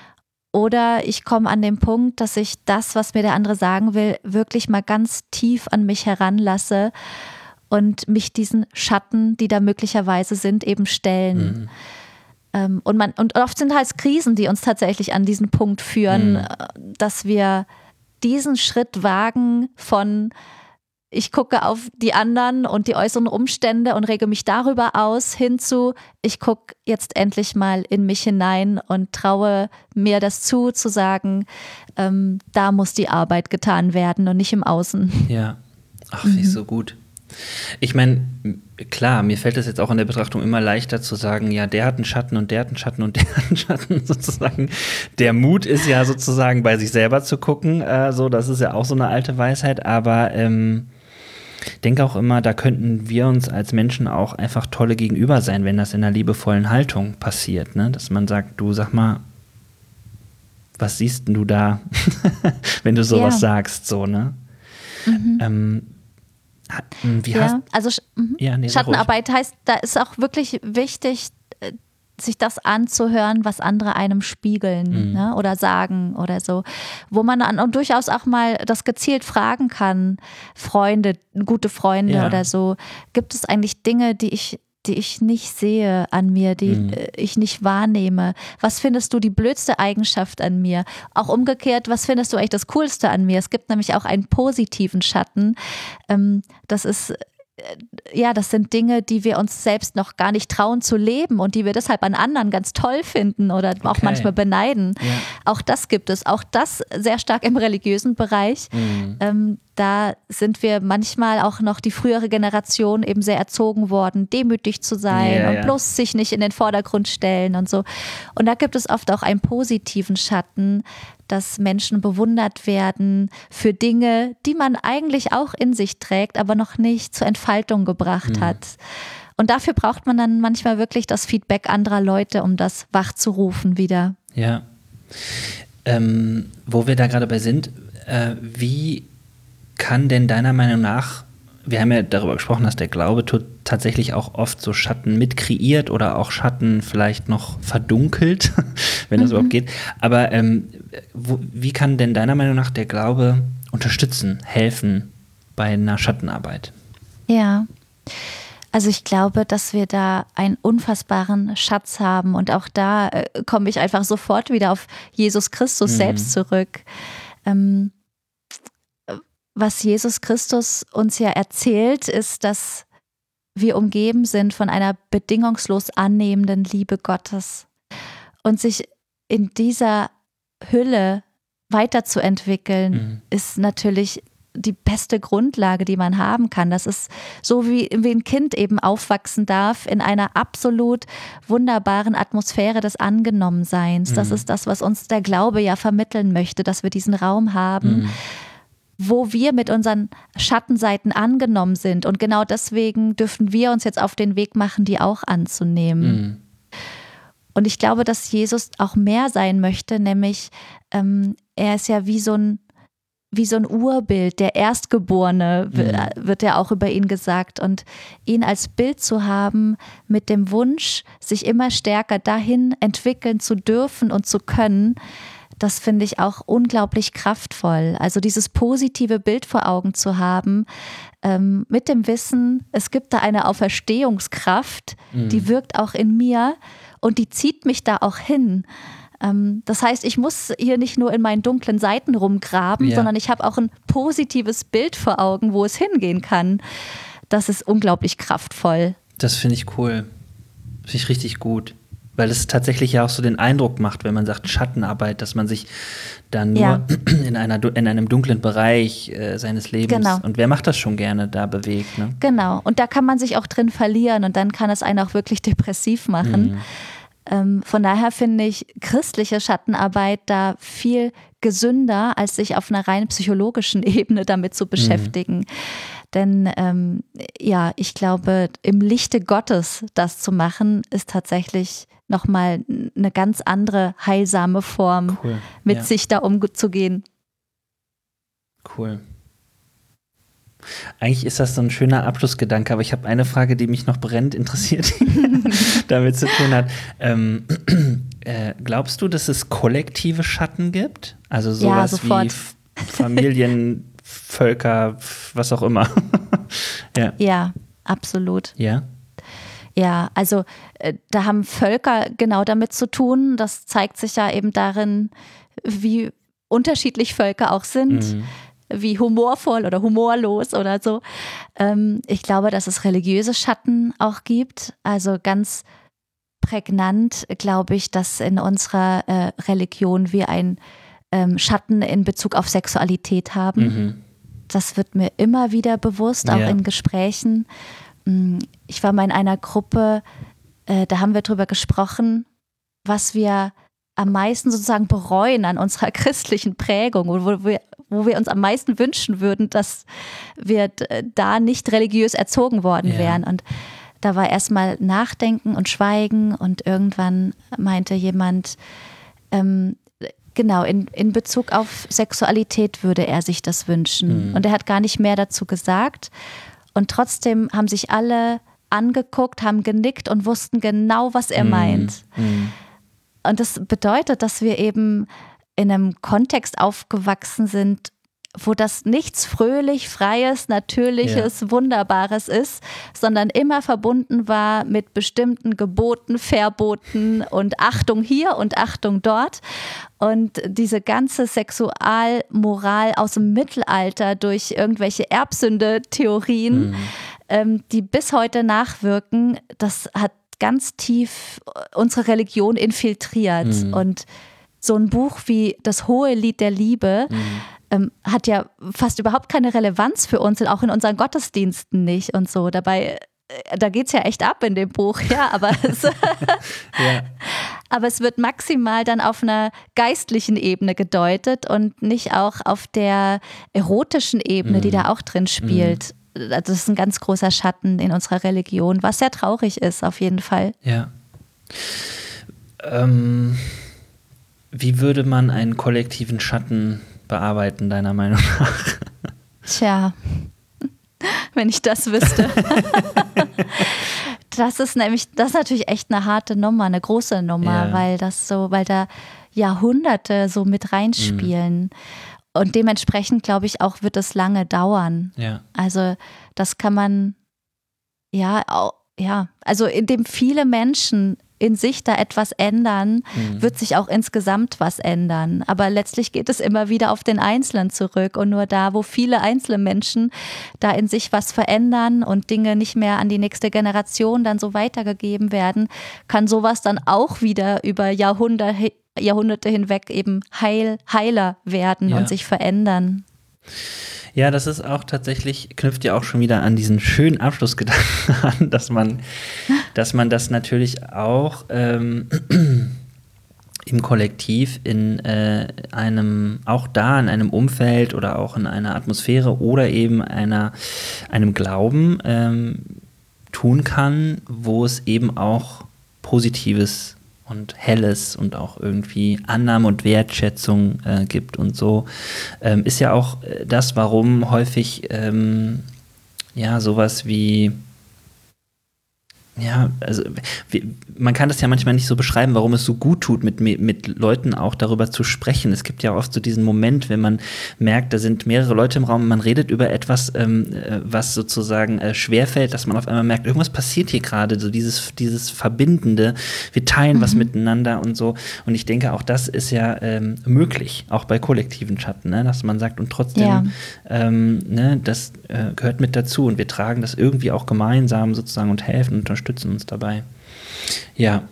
Oder ich komme an den Punkt, dass ich das, was mir der andere sagen will, wirklich mal ganz tief an mich heranlasse und mich diesen Schatten, die da möglicherweise sind, eben stellen. Mhm. Ähm, und, man, und oft sind halt Krisen, die uns tatsächlich an diesen Punkt führen, mhm. dass wir diesen Schritt wagen von: Ich gucke auf die anderen und die äußeren Umstände und rege mich darüber aus, hin zu: Ich gucke jetzt endlich mal in mich hinein und traue mir das zu, zu sagen, ähm, da muss die Arbeit getan werden und nicht im Außen. Ja, ach, finde ich mhm. so gut. Ich meine, klar, mir fällt es jetzt auch in der Betrachtung immer leichter zu sagen, ja, der hat einen Schatten und der hat einen Schatten und der hat einen Schatten, sozusagen. Der Mut ist ja sozusagen, bei sich selber zu gucken, äh, so, das ist ja auch so eine alte Weisheit, aber ähm, ich denke auch immer, da könnten wir uns als Menschen auch einfach tolle Gegenüber sein, wenn das in einer liebevollen Haltung passiert, ne? Dass man sagt, du, sag mal, was siehst denn du da, wenn du sowas ja. sagst, so, ne? Mhm. Ähm, wie ja, hast, also mhm. ja, nee, Schattenarbeit heißt, da ist auch wirklich wichtig, sich das anzuhören, was andere einem spiegeln mhm. ne, oder sagen oder so, wo man dann durchaus auch mal das gezielt fragen kann, Freunde, gute Freunde ja. oder so, gibt es eigentlich Dinge, die ich die ich nicht sehe an mir, die mhm. ich nicht wahrnehme? Was findest du die blödste Eigenschaft an mir? Auch umgekehrt, was findest du eigentlich das Coolste an mir? Es gibt nämlich auch einen positiven Schatten. Das ist Ja, das sind Dinge, die wir uns selbst noch gar nicht trauen zu leben und die wir deshalb an anderen ganz toll finden oder auch okay. manchmal beneiden. Ja. Auch das gibt es. Auch das sehr stark im religiösen Bereich. Mhm. Ähm, da sind wir manchmal auch noch die frühere Generation eben sehr erzogen worden, demütig zu sein ja, und ja. bloß sich nicht in den Vordergrund stellen und so. Und da gibt es oft auch einen positiven Schatten, dass Menschen bewundert werden für Dinge, die man eigentlich auch in sich trägt, aber noch nicht zur Entfaltung gebracht mhm. hat. Und dafür braucht man dann manchmal wirklich das Feedback anderer Leute, um das wachzurufen wieder. Ja. Ähm, wo wir da gerade bei sind, äh, wie kann denn deiner Meinung nach, wir haben ja darüber gesprochen, dass der Glaube t- tatsächlich auch oft so Schatten mit kreiert oder auch Schatten vielleicht noch verdunkelt, wenn das mhm. überhaupt geht. Aber ähm, wo, wie kann denn deiner Meinung nach der Glaube unterstützen, helfen bei einer Schattenarbeit? Ja, also ich glaube, dass wir da einen unfassbaren Schatz haben, und auch da äh, komme ich einfach sofort wieder auf Jesus Christus mhm. selbst zurück. Ähm, was Jesus Christus uns ja erzählt, ist, dass wir umgeben sind von einer bedingungslos annehmenden Liebe Gottes, und sich in dieser Hülle weiterzuentwickeln, mhm. ist natürlich die beste Grundlage, die man haben kann. Das ist so, wie, wie ein Kind eben aufwachsen darf in einer absolut wunderbaren Atmosphäre des Angenommenseins. Mhm. Das ist das, was uns der Glaube ja vermitteln möchte, dass wir diesen Raum haben, mhm. wo wir mit unseren Schattenseiten angenommen sind. Und genau deswegen dürfen wir uns jetzt auf den Weg machen, die auch anzunehmen. Mhm. Und ich glaube, dass Jesus auch mehr sein möchte, nämlich ähm, er ist ja wie so ein wie so ein Urbild, der Erstgeborene, mhm. wird ja auch über ihn gesagt. Und ihn als Bild zu haben mit dem Wunsch, sich immer stärker dahin entwickeln zu dürfen und zu können, das finde ich auch unglaublich kraftvoll. Also dieses positive Bild vor Augen zu haben, ähm, mit dem Wissen, es gibt da eine Auferstehungskraft, mhm. die wirkt auch in mir und die zieht mich da auch hin. Ähm, das heißt, ich muss hier nicht nur in meinen dunklen Seiten rumgraben, ja. sondern ich habe auch ein positives Bild vor Augen, wo es hingehen kann. Das ist unglaublich kraftvoll. Das finde ich cool. Finde ich richtig gut. Weil es tatsächlich ja auch so den Eindruck macht, wenn man sagt Schattenarbeit, dass man sich dann nur ja. in, einer, in einem dunklen Bereich äh, seines Lebens, genau. und wer macht das schon gerne, da bewegt. Ne? Genau, und da kann man sich auch drin verlieren und dann kann es einen auch wirklich depressiv machen. Mhm. Ähm, von daher finde ich christliche Schattenarbeit da viel gesünder, als sich auf einer rein psychologischen Ebene damit zu beschäftigen. Mhm. Denn ähm, ja, ich glaube, im Lichte Gottes das zu machen, ist tatsächlich nochmal eine ganz andere heilsame Form, cool. mit ja. sich da umzugehen. Cool. Eigentlich ist das so ein schöner Abschlussgedanke, aber ich habe eine Frage, die mich noch brennend interessiert, damit zu tun hat. Ähm, äh, glaubst du, dass es kollektive Schatten gibt? Also sowas ja, sofort. wie F- Familien, Völker, was auch immer. ja. ja, absolut. Ja? Ja, also äh, da haben Völker genau damit zu tun. Das zeigt sich ja eben darin, wie unterschiedlich Völker auch sind, mhm. wie humorvoll oder humorlos oder so. Ähm, ich glaube, dass es religiöse Schatten auch gibt. Also ganz prägnant glaube ich, dass in unserer äh, Religion wir einen ähm, Schatten in Bezug auf Sexualität haben. Mhm. Das wird mir immer wieder bewusst, auch ja. in Gesprächen. Ich war mal in einer Gruppe, äh, da haben wir drüber gesprochen, was wir am meisten sozusagen bereuen an unserer christlichen Prägung, wo wir, wo wir uns am meisten wünschen würden, dass wir d- da nicht religiös erzogen worden ja. wären. Und da war erstmal Nachdenken und Schweigen und irgendwann meinte jemand, ähm, genau, in, in Bezug auf Sexualität würde er sich das wünschen. Mhm. Und er hat gar nicht mehr dazu gesagt. Und trotzdem haben sich alle angeguckt, haben genickt und wussten genau, was er meint. Mm. Und das bedeutet, dass wir eben in einem Kontext aufgewachsen sind, wo das nichts fröhlich, freies, natürliches, ja. Wunderbares ist, sondern immer verbunden war mit bestimmten Geboten, Verboten und Achtung hier und Achtung dort. Und diese ganze Sexualmoral aus dem Mittelalter durch irgendwelche Erbsünde-Theorien, mhm. ähm, die bis heute nachwirken, das hat ganz tief unsere Religion infiltriert. Mhm. Und so ein Buch wie Das hohe Lied der Liebe mhm. ähm, hat ja fast überhaupt keine Relevanz für uns, auch in unseren Gottesdiensten nicht und so. Dabei, äh, da geht es ja echt ab in dem Buch, ja, aber es, ja. aber es wird maximal dann auf einer geistlichen Ebene gedeutet und nicht auch auf der erotischen Ebene, mhm. die da auch drin spielt. Mhm. Das ist ein ganz großer Schatten in unserer Religion, was sehr traurig ist, auf jeden Fall. Ja. Ähm, wie würde man einen kollektiven Schatten bearbeiten, deiner Meinung nach? Tja, wenn ich das wüsste. Das ist nämlich, das ist natürlich echt eine harte Nummer, eine große Nummer, ja. weil das so, weil da Jahrhunderte so mit reinspielen. Mhm. Und dementsprechend, glaube ich, auch wird es lange dauern. Ja. Also das kann man, ja, auch, ja, also indem viele Menschen in sich da etwas ändern, mhm. wird sich auch insgesamt was ändern. Aber letztlich geht es immer wieder auf den Einzelnen zurück. Und nur da, wo viele einzelne Menschen da in sich was verändern und Dinge nicht mehr an die nächste Generation dann so weitergegeben werden, kann sowas dann auch wieder über Jahrhunderte, Jahrhunderte hinweg eben heil, heiler werden ja. und sich verändern. Ja, das ist auch tatsächlich, knüpft ja auch schon wieder an diesen schönen Abschlussgedanken an, dass man, dass man das natürlich auch ähm, im Kollektiv in äh, einem, auch da in einem Umfeld oder auch in einer Atmosphäre oder eben einer, einem Glauben ähm, tun kann, wo es eben auch Positives und Helles und auch irgendwie Annahme und Wertschätzung äh, gibt und so. Ähm, ist ja auch äh, das, warum häufig ähm, ja sowas wie Ja, also wie, man kann das ja manchmal nicht so beschreiben, warum es so gut tut, mit, mit Leuten auch darüber zu sprechen. Es gibt ja oft so diesen Moment, wenn man merkt, da sind mehrere Leute im Raum, man redet über etwas, ähm, was sozusagen äh, schwerfällt, dass man auf einmal merkt, irgendwas passiert hier gerade, so dieses, dieses Verbindende, wir teilen mhm. was miteinander und so. Und ich denke, auch das ist ja ähm, möglich, auch bei kollektiven Schatten, ne? Dass man sagt, und trotzdem, ja. ähm, ne, das äh, gehört mit dazu und wir tragen das irgendwie auch gemeinsam sozusagen und helfen und unterstützen uns dabei. Ja.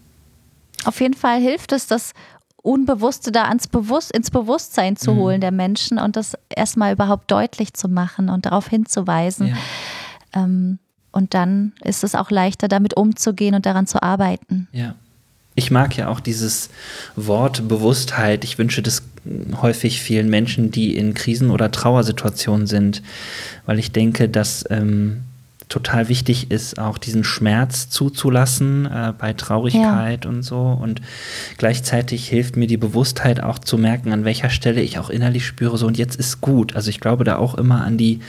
Auf jeden Fall hilft es, das Unbewusste da ans Bewusst, ins Bewusstsein zu mhm. holen der Menschen und das erstmal überhaupt deutlich zu machen und darauf hinzuweisen. Ja. Ähm, und dann ist es auch leichter, damit umzugehen und daran zu arbeiten. Ja. Ich mag ja auch dieses Wort Bewusstheit. Ich wünsche das häufig vielen Menschen, die in Krisen- oder Trauersituationen sind, weil ich denke, dass ähm, total wichtig ist, auch diesen Schmerz zuzulassen äh, bei Traurigkeit ja. und so. Und gleichzeitig hilft mir die Bewusstheit auch zu merken, an welcher Stelle ich auch innerlich spüre, so und jetzt ist gut. Also ich glaube da auch immer an die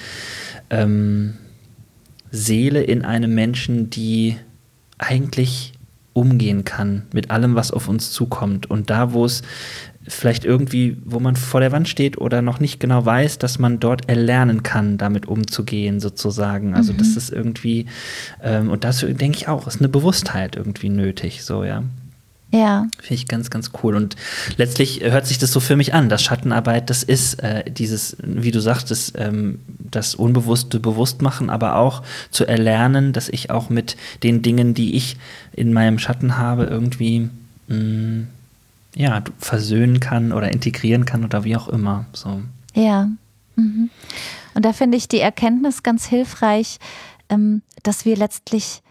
ähm, Seele in einem Menschen, die eigentlich umgehen kann mit allem, was auf uns zukommt. Und da, wo es vielleicht irgendwie, wo man vor der Wand steht oder noch nicht genau weiß, dass man dort erlernen kann, damit umzugehen sozusagen. Also mhm. das ist irgendwie, ähm, und dazu denke ich auch, ist eine Bewusstheit irgendwie nötig, so, ja. Ja. Finde ich ganz, ganz cool. Und letztlich hört sich das so für mich an, dass Schattenarbeit, das ist äh, dieses, wie du sagtest, ähm, das Unbewusste bewusst machen, aber auch zu erlernen, dass ich auch mit den Dingen, die ich in meinem Schatten habe, irgendwie mh, ja, versöhnen kann oder integrieren kann oder wie auch immer. So. Ja. Mhm. Und da finde ich die Erkenntnis ganz hilfreich, ähm, dass wir letztlich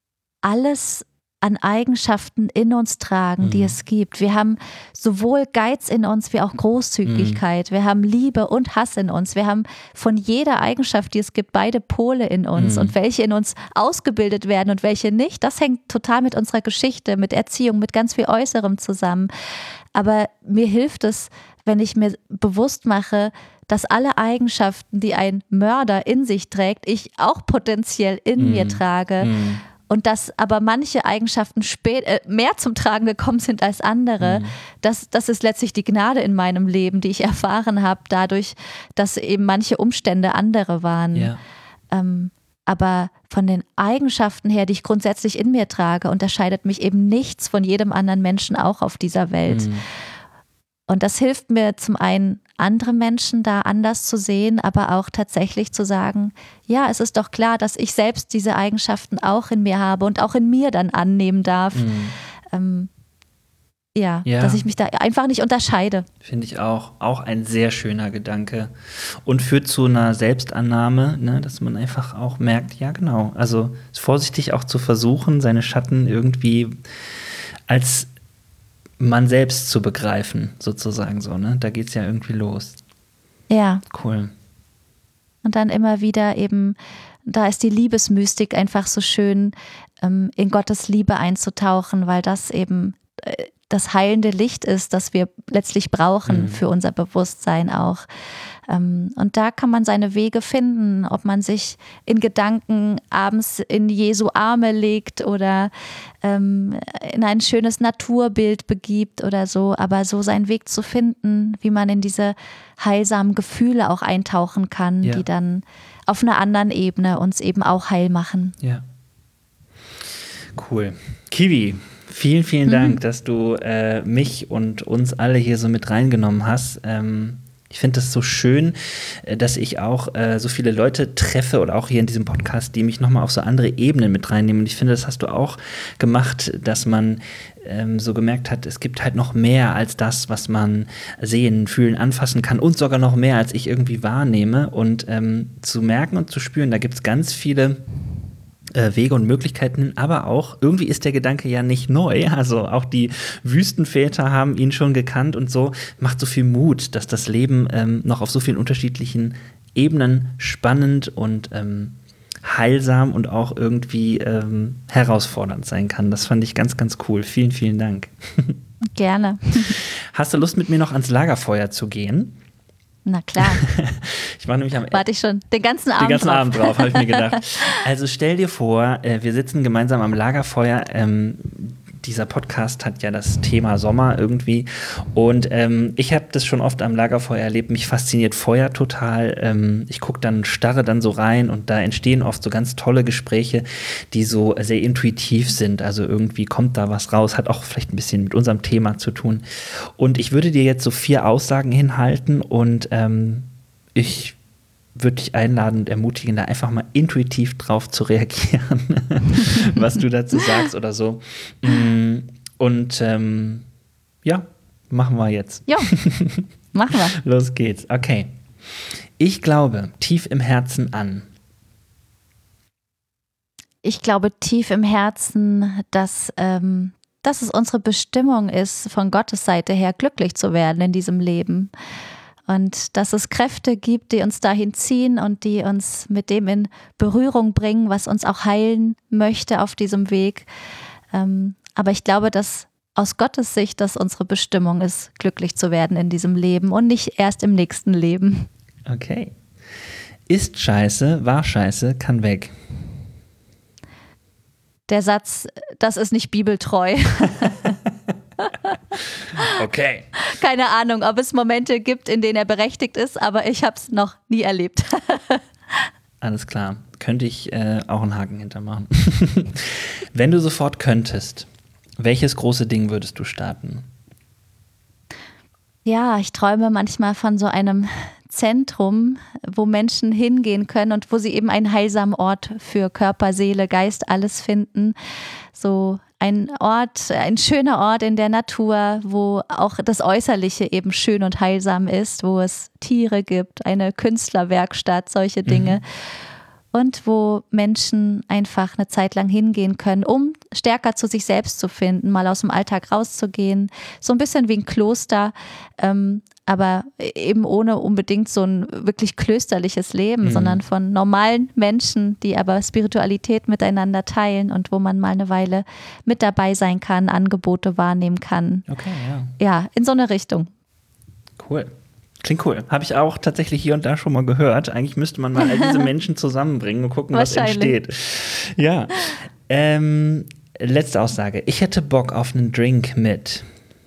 alles an Eigenschaften in uns tragen, mhm. die es gibt. Wir haben sowohl Geiz in uns wie auch Großzügigkeit. Mhm. Wir haben Liebe und Hass in uns. Wir haben von jeder Eigenschaft, die es gibt, beide Pole in uns. Mhm. Und welche in uns ausgebildet werden und welche nicht, das hängt total mit unserer Geschichte, mit Erziehung, mit ganz viel Äußerem zusammen. Aber mir hilft es, wenn ich mir bewusst mache, dass alle Eigenschaften, die ein Mörder in sich trägt, ich auch potenziell in mhm. mir trage. Mhm. Und dass aber manche Eigenschaften spät, äh, mehr zum Tragen gekommen sind als andere, mhm. das, das ist letztlich die Gnade in meinem Leben, die ich erfahren habe, dadurch, dass eben manche Umstände andere waren. Ja. Ähm, aber von den Eigenschaften her, die ich grundsätzlich in mir trage, unterscheidet mich eben nichts von jedem anderen Menschen auch auf dieser Welt. Mhm. Und das hilft mir zum einen, andere Menschen da anders zu sehen, aber auch tatsächlich zu sagen, ja, es ist doch klar, dass ich selbst diese Eigenschaften auch in mir habe und auch in mir dann annehmen darf. Mhm. Ähm, ja, ja, dass ich mich da einfach nicht unterscheide. Finde ich auch. Auch ein sehr schöner Gedanke. Und führt zu einer Selbstannahme, ne, dass man einfach auch merkt, ja genau, also vorsichtig auch zu versuchen, seine Schatten irgendwie als man selbst zu begreifen, sozusagen so, ne? Da geht's ja irgendwie los. Ja. Cool. Und dann immer wieder eben, da ist die Liebesmystik einfach so schön, ähm, in Gottes Liebe einzutauchen, weil das eben äh, das heilende Licht ist, das wir letztlich brauchen mhm. für unser Bewusstsein auch. Ähm, und da kann man seine Wege finden, ob man sich in Gedanken abends in Jesu Arme legt oder ähm, in ein schönes Naturbild begibt oder so. Aber so seinen Weg zu finden, wie man in diese heilsamen Gefühle auch eintauchen kann, ja. die dann auf einer anderen Ebene uns eben auch heil machen. Ja. Cool. Kiwi. Vielen, vielen mhm. Dank, dass du äh, mich und uns alle hier so mit reingenommen hast. Ähm, ich finde es so schön, äh, dass ich auch äh, so viele Leute treffe oder auch hier in diesem Podcast, die mich nochmal auf so andere Ebenen mit reinnehmen. Und ich finde, das hast du auch gemacht, dass man ähm, so gemerkt hat, es gibt halt noch mehr als das, was man sehen, fühlen, anfassen kann und sogar noch mehr, als ich irgendwie wahrnehme. Und ähm, zu merken und zu spüren, da gibt es ganz viele Wege und Möglichkeiten, aber auch, irgendwie ist der Gedanke ja nicht neu, also auch die Wüstenväter haben ihn schon gekannt und so, macht so viel Mut, dass das Leben ähm, noch auf so vielen unterschiedlichen Ebenen spannend und ähm, heilsam und auch irgendwie ähm, herausfordernd sein kann. Das fand ich ganz, ganz cool. Vielen, vielen Dank. Gerne. Hast du Lust, mit mir noch ans Lagerfeuer zu gehen? Na klar. Ich war nämlich am Warte ich schon den ganzen Abend Den ganzen drauf. Abend drauf, habe ich mir gedacht. Also stell dir vor, äh, wir sitzen gemeinsam am Lagerfeuer. Ähm, dieser Podcast hat ja das Thema Sommer irgendwie. Und ähm, ich habe das schon oft am Lagerfeuer erlebt. Mich fasziniert Feuer total. Ähm, ich gucke dann, starre dann so rein und da entstehen oft so ganz tolle Gespräche, die so sehr intuitiv sind. Also irgendwie kommt da was raus, hat auch vielleicht ein bisschen mit unserem Thema zu tun. Und ich würde dir jetzt so vier Aussagen hinhalten und ähm, ich würde dich einladen und ermutigen, da einfach mal intuitiv drauf zu reagieren, was du dazu sagst oder so. Und ähm, ja, machen wir jetzt. Ja, machen wir. Los geht's. Okay. Ich glaube tief im Herzen an. Ich glaube tief im Herzen, dass, ähm, dass es unsere Bestimmung ist, von Gottes Seite her glücklich zu werden in diesem Leben. Und dass es Kräfte gibt, die uns dahin ziehen und die uns mit dem in Berührung bringen, was uns auch heilen möchte auf diesem Weg. Ähm, aber ich glaube, dass aus Gottes Sicht das unsere Bestimmung ist, glücklich zu werden in diesem Leben und nicht erst im nächsten Leben. Okay. Ist Scheiße, war Scheiße, kann weg. Der Satz, das ist nicht bibeltreu. Okay. Keine Ahnung, ob es Momente gibt, in denen er berechtigt ist, aber ich habe es noch nie erlebt. Alles klar. Könnte ich äh, auch einen Haken hintermachen. Wenn du sofort könntest, welches große Ding würdest du starten? Ja, ich träume manchmal von so einem Zentrum, wo Menschen hingehen können und wo sie eben einen heilsamen Ort für Körper, Seele, Geist, alles finden. So ein Ort, ein schöner Ort in der Natur, wo auch das Äußerliche eben schön und heilsam ist, wo es Tiere gibt, eine Künstlerwerkstatt, solche Dinge. Mhm. Und wo Menschen einfach eine Zeit lang hingehen können, um stärker zu sich selbst zu finden, mal aus dem Alltag rauszugehen. So ein bisschen wie ein Kloster, ähm, aber eben ohne unbedingt so ein wirklich klösterliches Leben, mhm. sondern von normalen Menschen, die aber Spiritualität miteinander teilen und wo man mal eine Weile mit dabei sein kann, Angebote wahrnehmen kann. Okay, ja. Ja, in so eine Richtung. Cool. Klingt cool. Habe ich auch tatsächlich hier und da schon mal gehört. Eigentlich müsste man mal all diese Menschen zusammenbringen und gucken, was entsteht. Ja. Ähm, letzte Aussage. Ich hätte Bock auf einen Drink mit.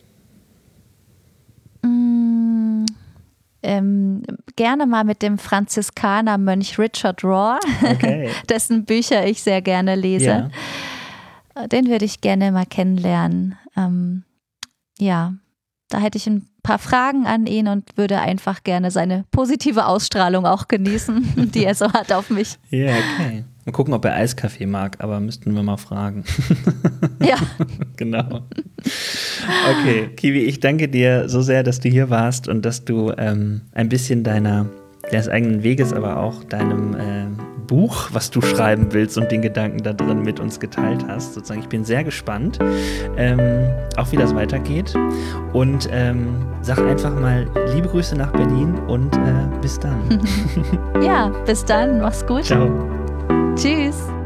Mm, ähm, gerne mal mit dem Franziskanermönch Richard Rohr, okay. dessen Bücher ich sehr gerne lese. Ja. Den würde ich gerne mal kennenlernen. Ähm, ja, da hätte ich ein paar Fragen an ihn und würde einfach gerne seine positive Ausstrahlung auch genießen, die er so hat auf mich. Ja, okay. Mal gucken, ob er Eiskaffee mag, aber müssten wir mal fragen. Ja. Genau. Okay, Kiwi, ich danke dir so sehr, dass du hier warst und dass du ähm, ein bisschen deiner, deines eigenen Weges, aber auch deinem äh, Buch, was du schreiben willst und den Gedanken da drin mit uns geteilt hast. Sozusagen, ich bin sehr gespannt, ähm, auch wie das weitergeht. Und ähm, sag einfach mal liebe Grüße nach Berlin und äh, bis dann. Ja, bis dann. Mach's gut. Ciao. Tschüss.